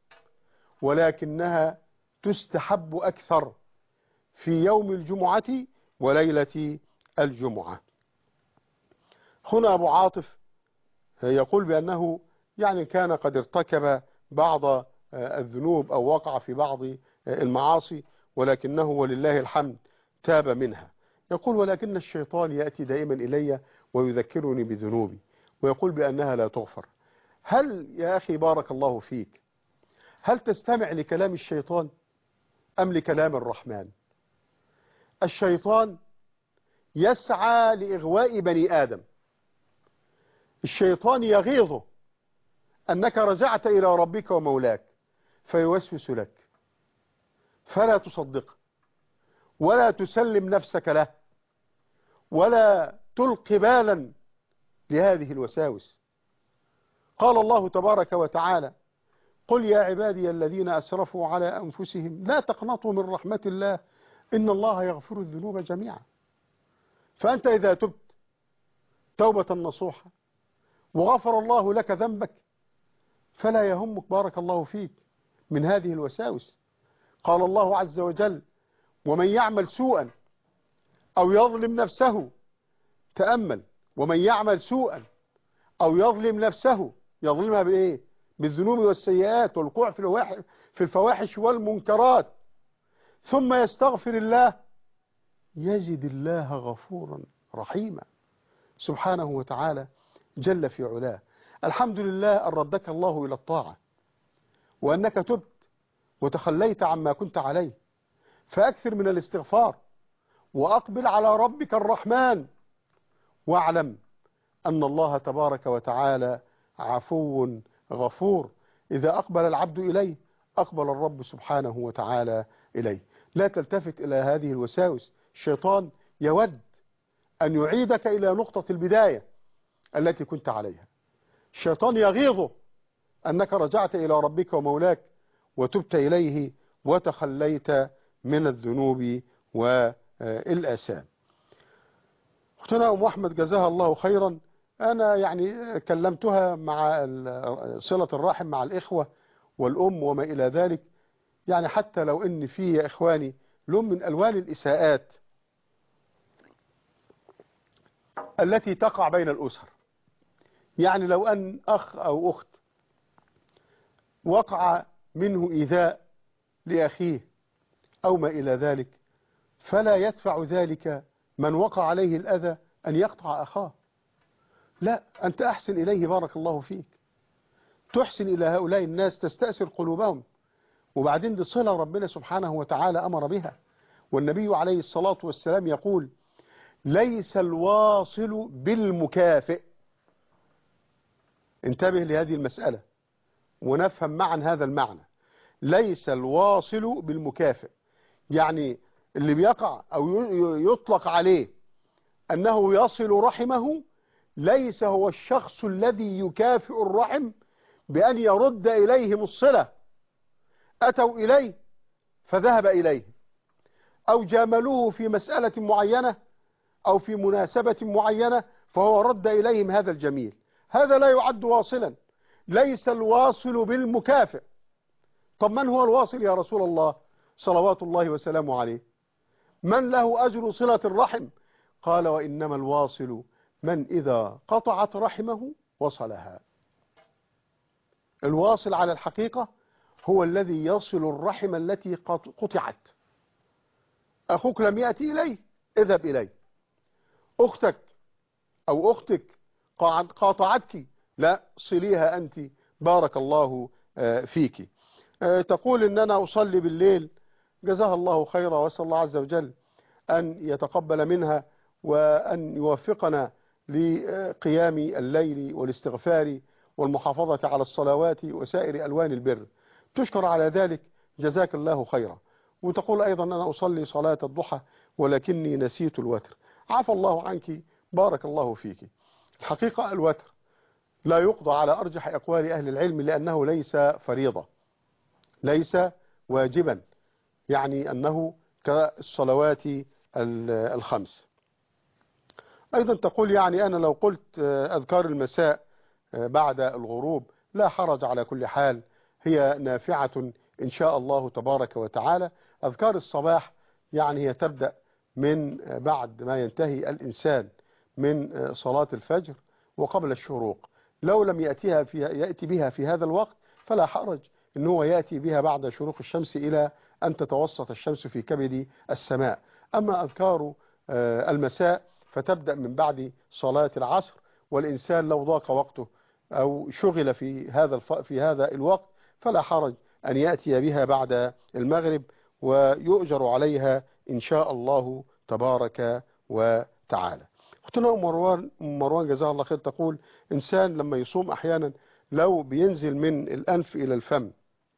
ولكنها تستحب أكثر في يوم الجمعة وليلة الجمعة. هنا أبو عاطف يقول بأنه يعني كان قد ارتكب بعض الذنوب أو وقع في بعض المعاصي، ولكنه ولله الحمد تاب منها. يقول ولكن الشيطان يأتي دائما إلي ويذكرني بذنوبي ويقول بأنها لا تغفر. هل يا أخي بارك الله فيك، هل تستمع لكلام الشيطان أم لكلام الرحمن؟ الشيطان يسعى لإغواء بني آدم، الشيطان يغيظه أنك رجعت إلى ربك ومولاك فيوسوس لك فلا تصدقه ولا تسلم نفسك له ولا تلقي بالا لهذه الوساوس. قال الله تبارك وتعالى قل يا عبادي الذين أسرفوا على أنفسهم لا تقنطوا من رحمة الله إن الله يغفر الذنوب جميعا. فأنت إذا تبت توبة نصوحة وغفر الله لك ذنبك فلا يهمك بارك الله فيك من هذه الوساوس. قال الله عز وجل ومن يعمل سوءا أو يظلم نفسه، تأمل، ومن يعمل سوءا أو يظلم نفسه، يظلمها بإيه؟ بالذنوب والسيئات والوقوع في الفواحش والمنكرات، ثم يستغفر الله يجد الله غفورا رحيما سبحانه وتعالى جل في علاه. الحمد لله أن ردك الله إلى الطاعة وأنك تبت وتخليت عما كنت عليه، فأكثر من الاستغفار وأقبل على ربك الرحمن، واعلم أن الله تبارك وتعالى عفو غفور. إذا أقبل العبد إليه أقبل الرب سبحانه وتعالى إليه. لا تلتفت إلى هذه الوساوس، الشيطان يود أن يعيدك إلى نقطة البداية التي كنت عليها. الشيطان يغيظه أنك رجعت إلى ربك ومولاك وتبت إليه وتخليت من الذنوب والآثام. أختنا أم أحمد جزاها الله خيرا، أنا يعني كلمتها مع صلة الرحم مع الإخوة والأم وما إلى ذلك، يعني حتى لو إن في يا إخواني لون من ألوان الإساءات التي تقع بين الأسر. يعني لو أن أخ أو أخت وقع منه إيذاء لأخيه أو ما إلى ذلك، فلا يدفع ذلك من وقع عليه الأذى أن يقطع أخاه، لا، أنت أحسن إليه بارك الله فيك، تحسن إلى هؤلاء الناس تستأثر قلوبهم. وبعدين دي صلة ربنا سبحانه وتعالى أمر بها، والنبي عليه الصلاة والسلام يقول ليس الواصل بالمكافئ. انتبه لهذه المسألة ونفهم معا هذا المعنى. ليس الواصل بالمكافئ، يعني اللي بيقع أو يطلق عليه أنه يصل رحمه ليس هو الشخص الذي يكافئ الرحم بأن يرد إليهم الصلة. أتوا إليه فذهب إليه، أو جاملوه في مسألة معينة أو في مناسبة معينة فهو رد إليهم هذا الجميل. هذا لا يعد واصلا، ليس الواصل بالمكافئ. طب من هو الواصل يا رسول الله صلوات الله وسلامه عليه؟ من له أجر صلة الرحم؟ قال وإنما الواصل من إذا قطعت رحمه وصلها. الواصل على الحقيقة هو الذي يصل الرحم التي قطعت. أخوك لم يأتي إليه، اذهب إليه. أختك أو أختك قاطعتك، لا، صليها أنت، بارك الله فيك. تقول إن أنا أصلي بالليل، جزاها الله خيرا، وأسأل الله عز وجل أن يتقبل منها وأن يوفقنا لقيام الليل والاستغفار والمحافظة على الصلوات وسائر ألوان البر. تشكر على ذلك، جزاك الله خيرا. وتقول أيضا أنا أصلي صلاة الضحى ولكني نسيت الوتر. عفى الله عنك، بارك الله فيك. الحقيقة الوتر لا يقضى على أرجح أقوال أهل العلم لأنه ليس فريضة، ليس واجبا، يعني أنه كالصلوات الخمس. أيضا تقول يعني أنا لو قلت أذكار المساء بعد الغروب لا حرج، على كل حال هي نافعة إن شاء الله تبارك وتعالى. أذكار الصباح يعني هي تبدأ من بعد ما ينتهي الإنسان من صلاة الفجر وقبل الشروق. لو لم يأتيها في يأتي بها في هذا الوقت فلا حرج إن هو يأتي بها بعد شروق الشمس إلى أن تتوسط الشمس في كبد السماء. أما أذكار المساء فتبدأ من بعد صلاة العصر، والإنسان لو ضاق وقته أو شغل في هذا في هذا الوقت فلا حرج أن يأتي بها بعد المغرب، ويؤجر عليها إن شاء الله تبارك وتعالى. أختنا أم مروان مروان جزاها الله خير تقول إنسان لما يصوم أحيانا لو بينزل من الأنف إلى الفم،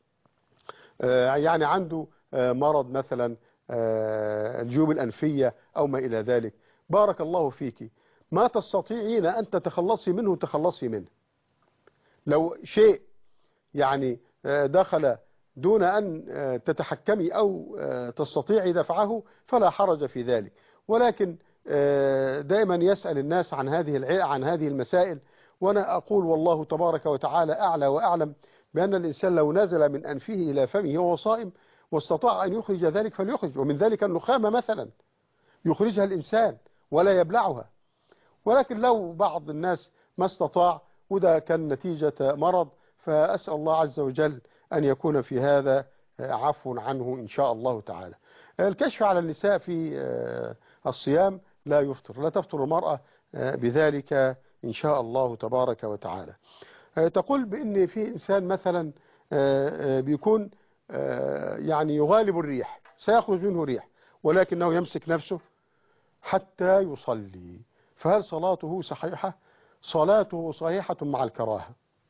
يعني عنده مرض مثلا الجيوب الأنفية أو ما إلى ذلك، بارك الله فيك، ما تستطيعين أن تتخلصي منه تخلصي منه. لو شيء يعني دخل دون أن تتحكمي أو تستطيعي دفعه فلا حرج في ذلك، ولكن دائما يسأل الناس عن هذه عن هذه المسائل، وأنا أقول والله تبارك وتعالى أعلى وأعلم بأن الإنسان لو نزل من أنفه إلى فمه وهو صائم واستطاع أن يخرج ذلك فليخرج، ومن ذلك النخامة مثلا يخرجها الإنسان ولا يبلعها. ولكن لو بعض الناس ما استطاع وده كان نتيجة مرض، فأسأل الله عز وجل أن يكون في هذا عفو عنه إن شاء الله تعالى. الكشف على النساء في الصيام لا يفطر، لا تفطر المرأة بذلك إن شاء الله تبارك وتعالى. تقول بأن في إنسان مثلا بيكون يعني يغالب الريح، سيخرج منه ريح ولكنه يمسك نفسه حتى يصلي، فهل صلاته صحيحة؟ صلاته صحيحة مع الكراهة.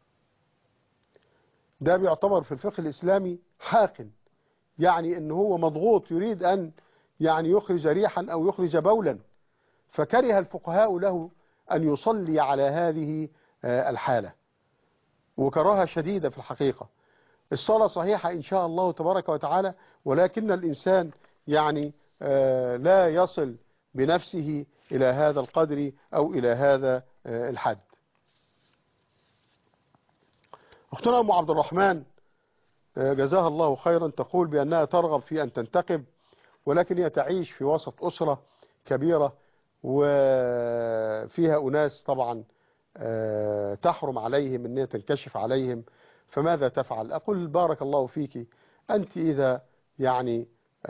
ده بيعتبر في الفقه الإسلامي حاقن، يعني أنه هو مضغوط يريد أن يعني يخرج ريحا أو يخرج بولا، فكره الفقهاء له أن يصلي على هذه الحالة، وكراهة شديدة في الحقيقة. الصلاة صحيحة إن شاء الله تبارك وتعالى، ولكن الإنسان يعني لا يصل بنفسه إلى هذا القدر أو إلى هذا الحد. أختنا أم عبد الرحمن جزاها الله خيرا تقول بأنها ترغب في أن تنتقب، ولكن هي تعيش في وسط أسرة كبيرة وفيها أناس طبعا تحرم عليهم أن تنكشف عليهم، فماذا تفعل؟ أقول بارك الله فيك، أنت إذا يعني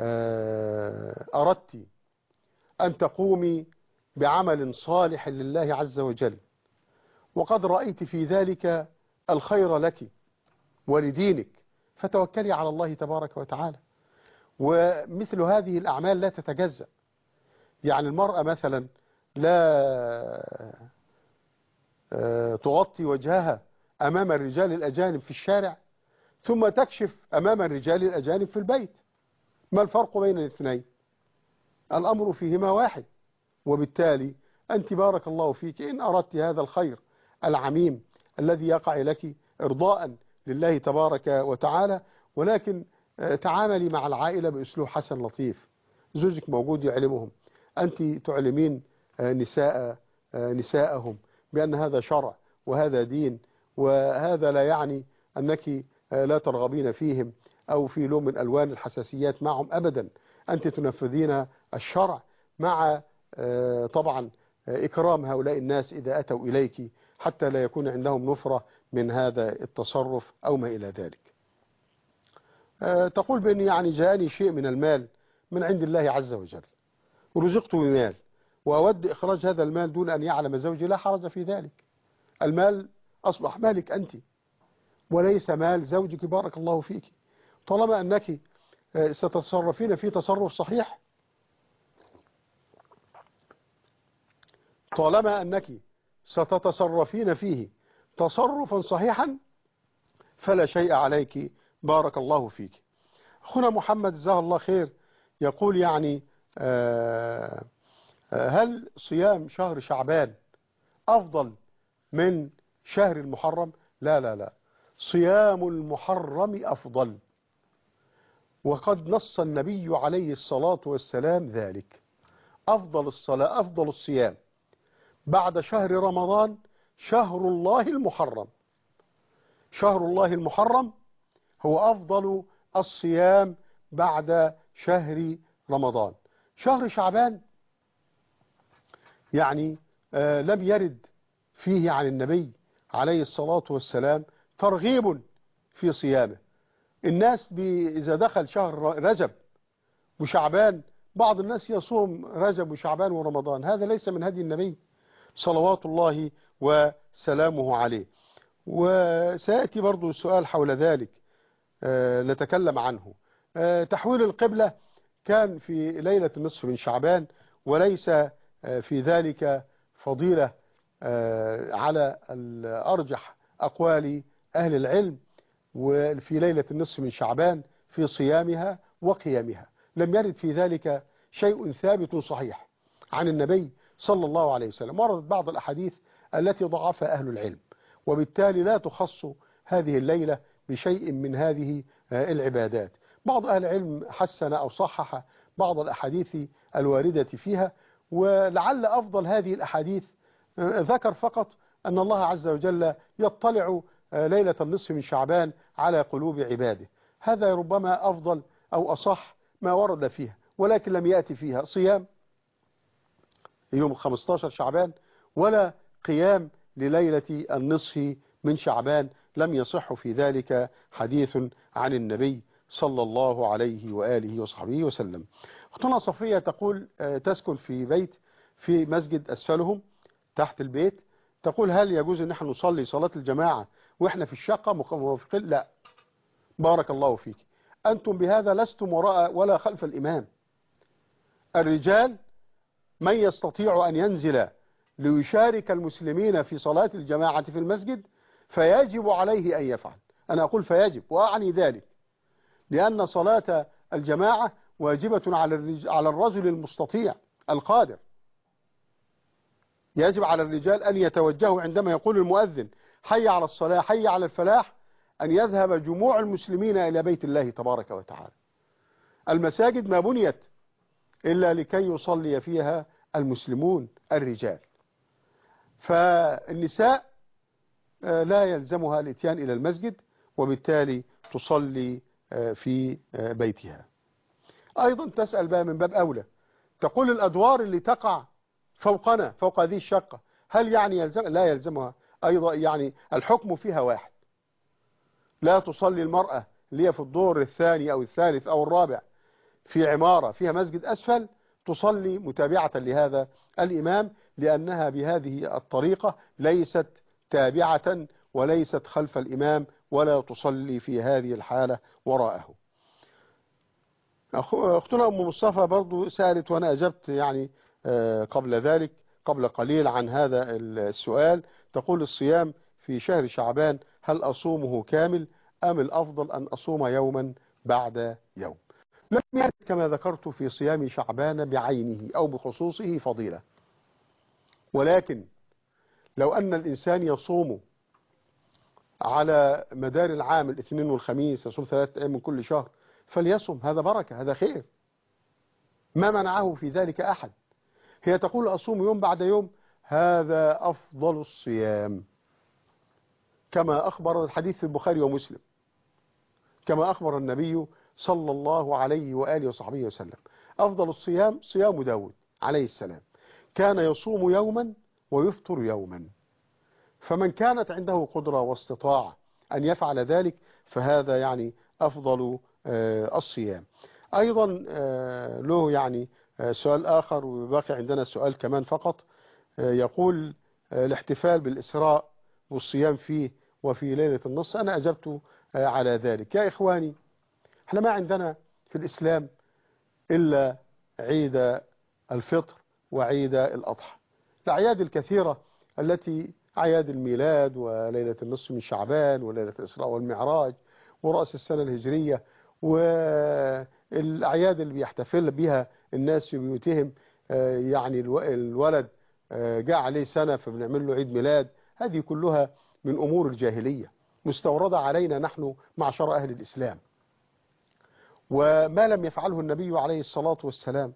أردت أن تقومي بعمل صالح لله عز وجل وقد رأيت في ذلك الخير لك ولدينك فتوكلي على الله تبارك وتعالى. ومثل هذه الأعمال لا تتجزأ، يعني المرأة مثلا لا تغطي وجهها أمام الرجال الأجانب في الشارع ثم تكشف أمام الرجال الأجانب في البيت، ما الفرق بين الاثنين؟ الأمر فيهما واحد. وبالتالي أنت بارك الله فيك إن أردت هذا الخير العميم الذي يقع لك إرضاء لله تبارك وتعالى، ولكن تعاملي مع العائلة بأسلوب حسن لطيف، زوجك موجود يعلمهم، أنت تعلمين نساء نساءهم بأن هذا شرع وهذا دين، وهذا لا يعني أنك لا ترغبين فيهم أو في لون من ألوان الحساسيات معهم أبدا. أنت تنفذين الشرع مع طبعا إكرام هؤلاء الناس إذا أتوا إليك، حتى لا يكون عندهم نفرة من هذا التصرف أو ما إلى ذلك. تقول بأن يعني جاءني شيء من المال من عند الله عز وجل، ورزقت بمال وأود إخراج هذا المال دون أن يعلم زوجي، لا حرج في ذلك. المال أصبح مالك أنت وليس مال زوجك بارك الله فيك، طالما أنك ستتصرفين فيه تصرف صحيح، طالما أنك ستتصرفين فيه تصرفا صحيحا فلا شيء عليك بارك الله فيك. أخونا محمد جزاه الله خير يقول يعني آه هل صيام شهر شعبان أفضل من شهر المحرم؟ لا لا لا، صيام المحرم أفضل، وقد نص النبي عليه الصلاة والسلام ذلك. أفضل الصلاة أفضل الصيام بعد شهر رمضان شهر الله المحرم. شهر الله المحرم هو أفضل الصيام بعد شهر رمضان. شهر شعبان يعني آه لم يرد فيه عن النبي عليه الصلاة والسلام ترغيب في صيامه. الناس إذا دخل شهر رجب وشعبان بعض الناس يصوم رجب وشعبان ورمضان، هذا ليس من هدي النبي صلوات الله وسلامه عليه. وسيأتي برضو السؤال حول ذلك آه نتكلم عنه. آه تحويل القبلة كان في ليلة النصف من شعبان، وليس آه في ذلك فضيلة آه على الأرجح أقوال أهل العلم، وفي ليلة النصف من شعبان في صيامها وقيامها لم يرد في ذلك شيء ثابت صحيح عن النبي صلى الله عليه وسلم. وردت بعض الأحاديث التي ضعفها أهل العلم، وبالتالي لا تخص هذه الليلة بشيء من هذه العبادات. بعض أهل العلم حسن أو صحح بعض الأحاديث الواردة فيها، ولعل أفضل هذه الأحاديث ذكر فقط أن الله عز وجل يطلع ليلة النصف من شعبان على قلوب عباده. هذا ربما أفضل أو أصح ما ورد فيها، ولكن لم يأتي فيها صيام يوم خمسة عشر شعبان ولا قيام لليلة النصف من شعبان، لم يصح في ذلك حديث عن النبي صلى الله عليه وآله وصحبه وسلم. أختنا صفية تقول تسكن في بيت في مسجد أسفلهم تحت البيت، تقول هل يجوز أن احنا نصلي صلاة الجماعة وإحنا في الشقة موافقين؟ لا بارك الله فيك، أنتم بهذا لستم وراء ولا خلف الإمام. الرجال من يستطيع أن ينزل ليشارك المسلمين في صلاة الجماعة في المسجد فيجب عليه أن يفعل. أنا أقول فيجب وأعني ذلك لأن صلاة الجماعة واجبة على الرجل المستطيع القادر. يجب على الرجال أن يتوجهوا عندما يقول المؤذن حي على الصلاة حي على الفلاح أن يذهب جموع المسلمين إلى بيت الله تبارك وتعالى. المساجد ما بنيت إلا لكي يصلي فيها المسلمون الرجال، فالنساء لا يلزمها الاتيان إلى المسجد، وبالتالي تصلي في بيتها. أيضا تسأل بقى من باب أولى، تقول الأدوار اللي تقع فوقنا فوق هذه الشقة هل يعني يلزم؟ لا يلزمها أيضا، يعني الحكم فيها واحد. لا تصلي المرأة اللي هي في الدور الثاني أو الثالث أو الرابع في عمارة فيها مسجد أسفل تصلي متابعة لهذا الإمام، لأنها بهذه الطريقة ليست تابعة وليست خلف الإمام، ولا تصلي في هذه الحالة وراءه. أختنا أم مصطفى برضو سألت وأنا أجبت يعني قبل ذلك قبل قليل عن هذا السؤال. تقول الصيام في شهر شعبان هل أصومه كامل أم الأفضل أن أصوم يوما بعد يوم؟ لم يرد كما ذكرت في صيام شعبان بعينه أو بخصوصه فضيلة، ولكن لو أن الإنسان يصوم على مدار العام الاثنين والخميس، يصوم ثلاثة أيام من كل شهر، فليصم، هذا بركة، هذا خير. ما منعه في ذلك أحد. هي تقول أصوم يوم بعد يوم، هذا أفضل الصيام، كما أخبر الحديث في البخاري ومسلم، كما أخبر النبي صلى الله عليه وآله وصحبه وسلم. أفضل الصيام صيام داود عليه السلام، كان يصوم يوما ويفطر يوما. فمن كانت عنده قدرة واستطاعة أن يفعل ذلك فهذا يعني أفضل الصيام. أيضا له يعني سؤال آخر، وباقي عندنا سؤال كمان فقط. يقول الاحتفال بالإسراء والصيام فيه وفي ليلة النصف، أنا أجبت على ذلك. يا إخواني، احنا ما عندنا في الإسلام إلا عيد الفطر وعيد الأضحى. الأعياد الكثيرة التي أعياد الميلاد وليلة النصف من شعبان وليلة الإسراء والمعراج ورأس السنة الهجرية والأعياد اللي بيحتفل بها الناس في بيوتهم، يعني الولد جاء عليه سنة فبنعمل له عيد ميلاد، هذه كلها من أمور الجاهلية مستوردة علينا نحن معشر أهل الإسلام. وما لم يفعله النبي عليه الصلاة والسلام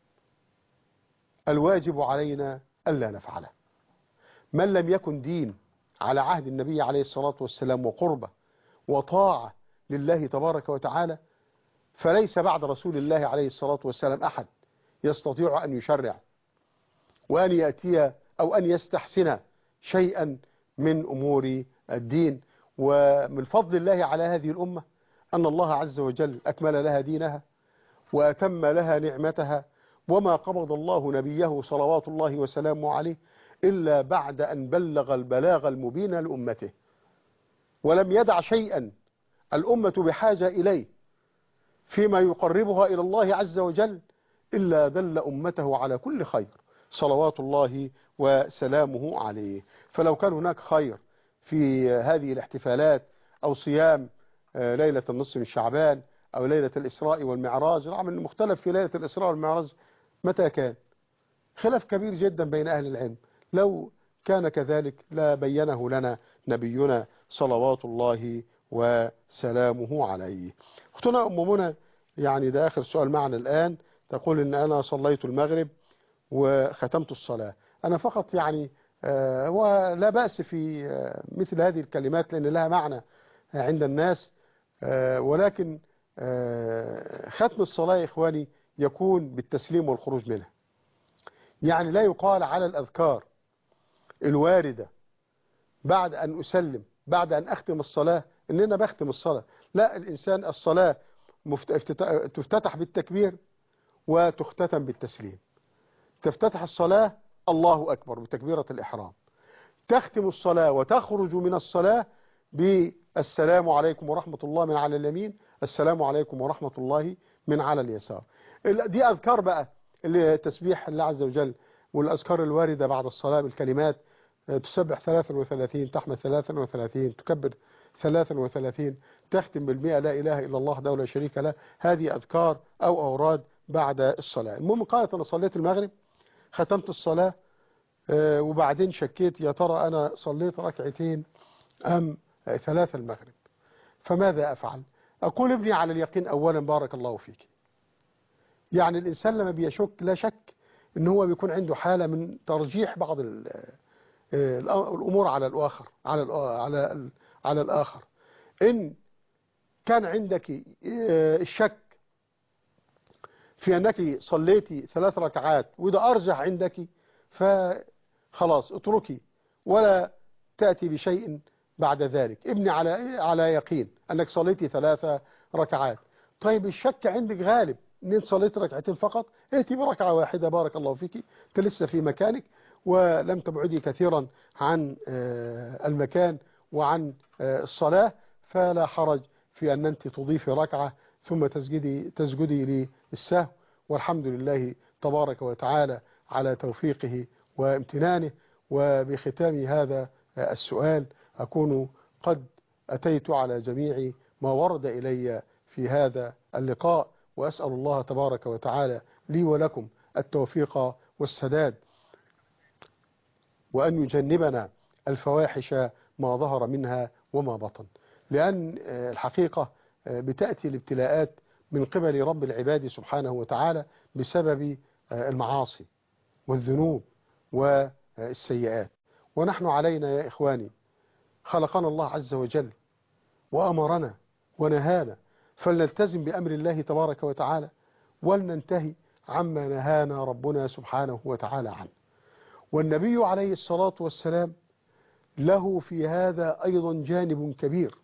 الواجب علينا ألا نفعله. من لم يكن دين على عهد النبي عليه الصلاة والسلام وقربة وطاعة لله تبارك وتعالى فليس بعد رسول الله عليه الصلاة والسلام أحد يستطيع أن يشرع وأن يأتي أو أن يستحسن شيئا من أمور الدين. ومن فضل الله على هذه الأمة أن الله عز وجل أكمل لها دينها وأتم لها نعمتها، وما قبض الله نبيه صلوات الله وسلامه عليه إلا بعد أن بلغ البلاغ المبين لأمته، ولم يدع شيئا الأمة بحاجة إليه فيما يقربها إلى الله عز وجل إلا دل أمته على كل خير صلوات الله وسلامه عليه. فلو كان هناك خير في هذه الاحتفالات أو صيام ليلة النصف من شعبان أو ليلة الإسراء والمعراج، رغم أن المختلف في ليلة الإسراء والمعراج متى كان، خلاف كبير جدا بين أهل العلم، لو كان كذلك لا بينه لنا نبينا صلوات الله وسلامه عليه. أختنا أم منى، يعني ده آخر سؤال معنا الآن، تقول إن أنا صليت المغرب وختمت الصلاة. أنا فقط يعني آه ولا بأس في آه مثل هذه الكلمات لأن لها معنى عند الناس، آه ولكن آه ختم الصلاة يا إخواني يكون بالتسليم والخروج منها. يعني لا يقال على الأذكار الواردة بعد أن أسلم بعد أن أختم الصلاة إن أنا بختم الصلاة. لا، الإنسان الصلاة تفتتح بالتكبير وتختتم بالتسليم. تفتتح الصلاة الله أكبر بتكبيرة الإحرام، تختم الصلاة وتخرج من الصلاة بالسلام عليكم ورحمة الله من على اليمين، السلام عليكم ورحمة الله من على اليسار. دي أذكار بقى اللي تسبيح الله عز وجل، والأذكار الواردة بعد الصلاة بالكلمات، تسبح ثلاثا وثلاثين، تحمد ثلاثا وثلاثين، تكبر ثلاثا وثلاثين، تختم بالمئة لا إله إلا الله وحده لا شريك له. هذه أذكار أو أوراد بعد الصلاة. المهم قالت أنا صليت المغرب ختمت الصلاة آه وبعدين شكيت يا ترى أنا صليت ركعتين أم آه ثلاثة المغرب، فماذا أفعل؟ أقول ابني على اليقين أولا بارك الله فيك. يعني الإنسان لما بيشك لا شك إن هو بيكون عنده حالة من ترجيح بعض الأمور على الآخر على على على الآخر. إن كان عندك الشك في أنك صليتي ثلاث ركعات وده أرجح عندك فخلاص اتركي ولا تأتي بشيء بعد ذلك. ابني على على يقين أنك صليتي ثلاث ركعات. طيب الشك عندك غالب ان انت صليت ركعتين فقط، ائتي بركعة واحدة بارك الله فيك، انت لسه في مكانك ولم تبعدي كثيرا عن المكان وعن الصلاة، فلا حرج في أن أنت تضيفي ركعة ثم تسجدي تسجدي للسهو. والحمد لله تبارك وتعالى على توفيقه وامتنانه. وبختام هذا السؤال أكون قد أتيت على جميع ما ورد إلي في هذا اللقاء، وأسأل الله تبارك وتعالى لي ولكم التوفيق والسداد، وأن يجنبنا الفواحش ما ظهر منها وما بطن. لأن الحقيقة بتأتي الابتلاءات من قبل رب العباد سبحانه وتعالى بسبب المعاصي والذنوب والسيئات. ونحن علينا يا إخواني، خلقنا الله عز وجل وأمرنا ونهانا، فلنلتزم بأمر الله تبارك وتعالى ولننتهي عما نهانا ربنا سبحانه وتعالى عنه. والنبي عليه الصلاة والسلام له في هذا أيضا جانب كبير.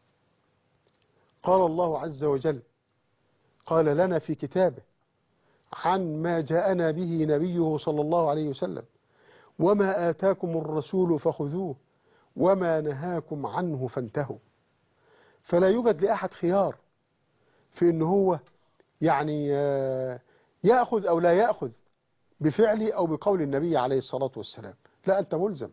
قال الله عز وجل، قال لنا في كتابه عن ما جاءنا به نبيه صلى الله عليه وسلم: وما آتاكم الرسول فخذوه وما نهاكم عنه فانتهوا. فلا يوجد لأحد خيار في أنه هو يعني يأخذ أو لا يأخذ بفعل أو بقول النبي عليه الصلاة والسلام. لا، أنت ملزم،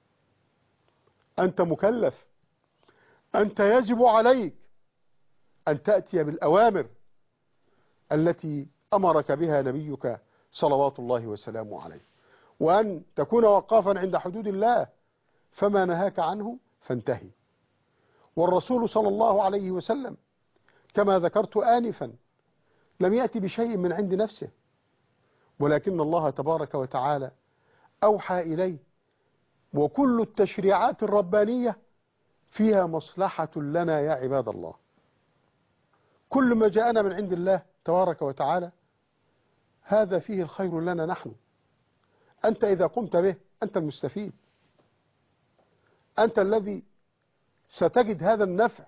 أنت مكلف، أنت يجب عليك أن تأتي بالأوامر التي أمرك بها نبيك صلوات الله وسلامه عليه، وأن تكون وقافا عند حدود الله، فما نهاك عنه فانتهي. والرسول صلى الله عليه وسلم كما ذكرت آنفا لم يأتي بشيء من عند نفسه، ولكن الله تبارك وتعالى أوحى إليه، وكل التشريعات الربانية فيها مصلحة لنا يا عباد الله. كل ما جاءنا من عند الله تبارك وتعالى هذا فيه الخير لنا نحن. أنت إذا قمت به أنت المستفيد، أنت الذي ستجد هذا النفع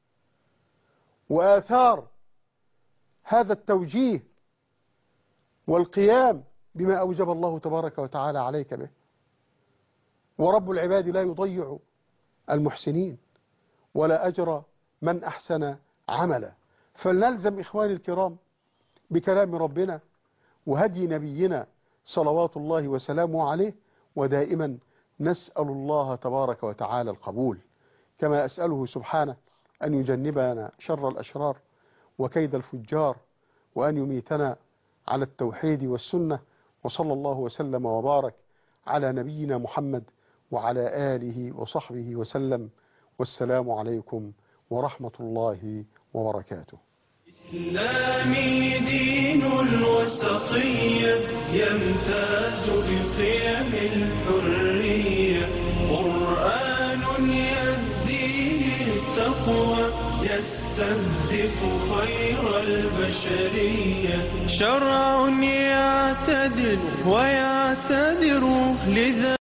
وآثار هذا التوجيه والقيام بما أوجب الله تبارك وتعالى عليك به. ورب العباد لا يضيع المحسنين ولا أجر من أحسن عملا. فلنلزم إخواني الكرام بكلام ربنا وهدي نبينا صلوات الله وسلامه عليه، ودائما نسأل الله تبارك وتعالى القبول، كما أسأله سبحانه أن يجنبنا شر الأشرار وكيد الفجار، وأن يميتنا على التوحيد والسنة. وصلى الله وسلم وبارك على نبينا محمد وعلى آله وصحبه وسلم، والسلام عليكم ورحمة الله وبركاته. إسلامي دين الوسطية يمتاز بقيم الحرية، قرآن يهدي للتقوى يستهدف خير البشرية، شرع يعتدل ويعتذر لذا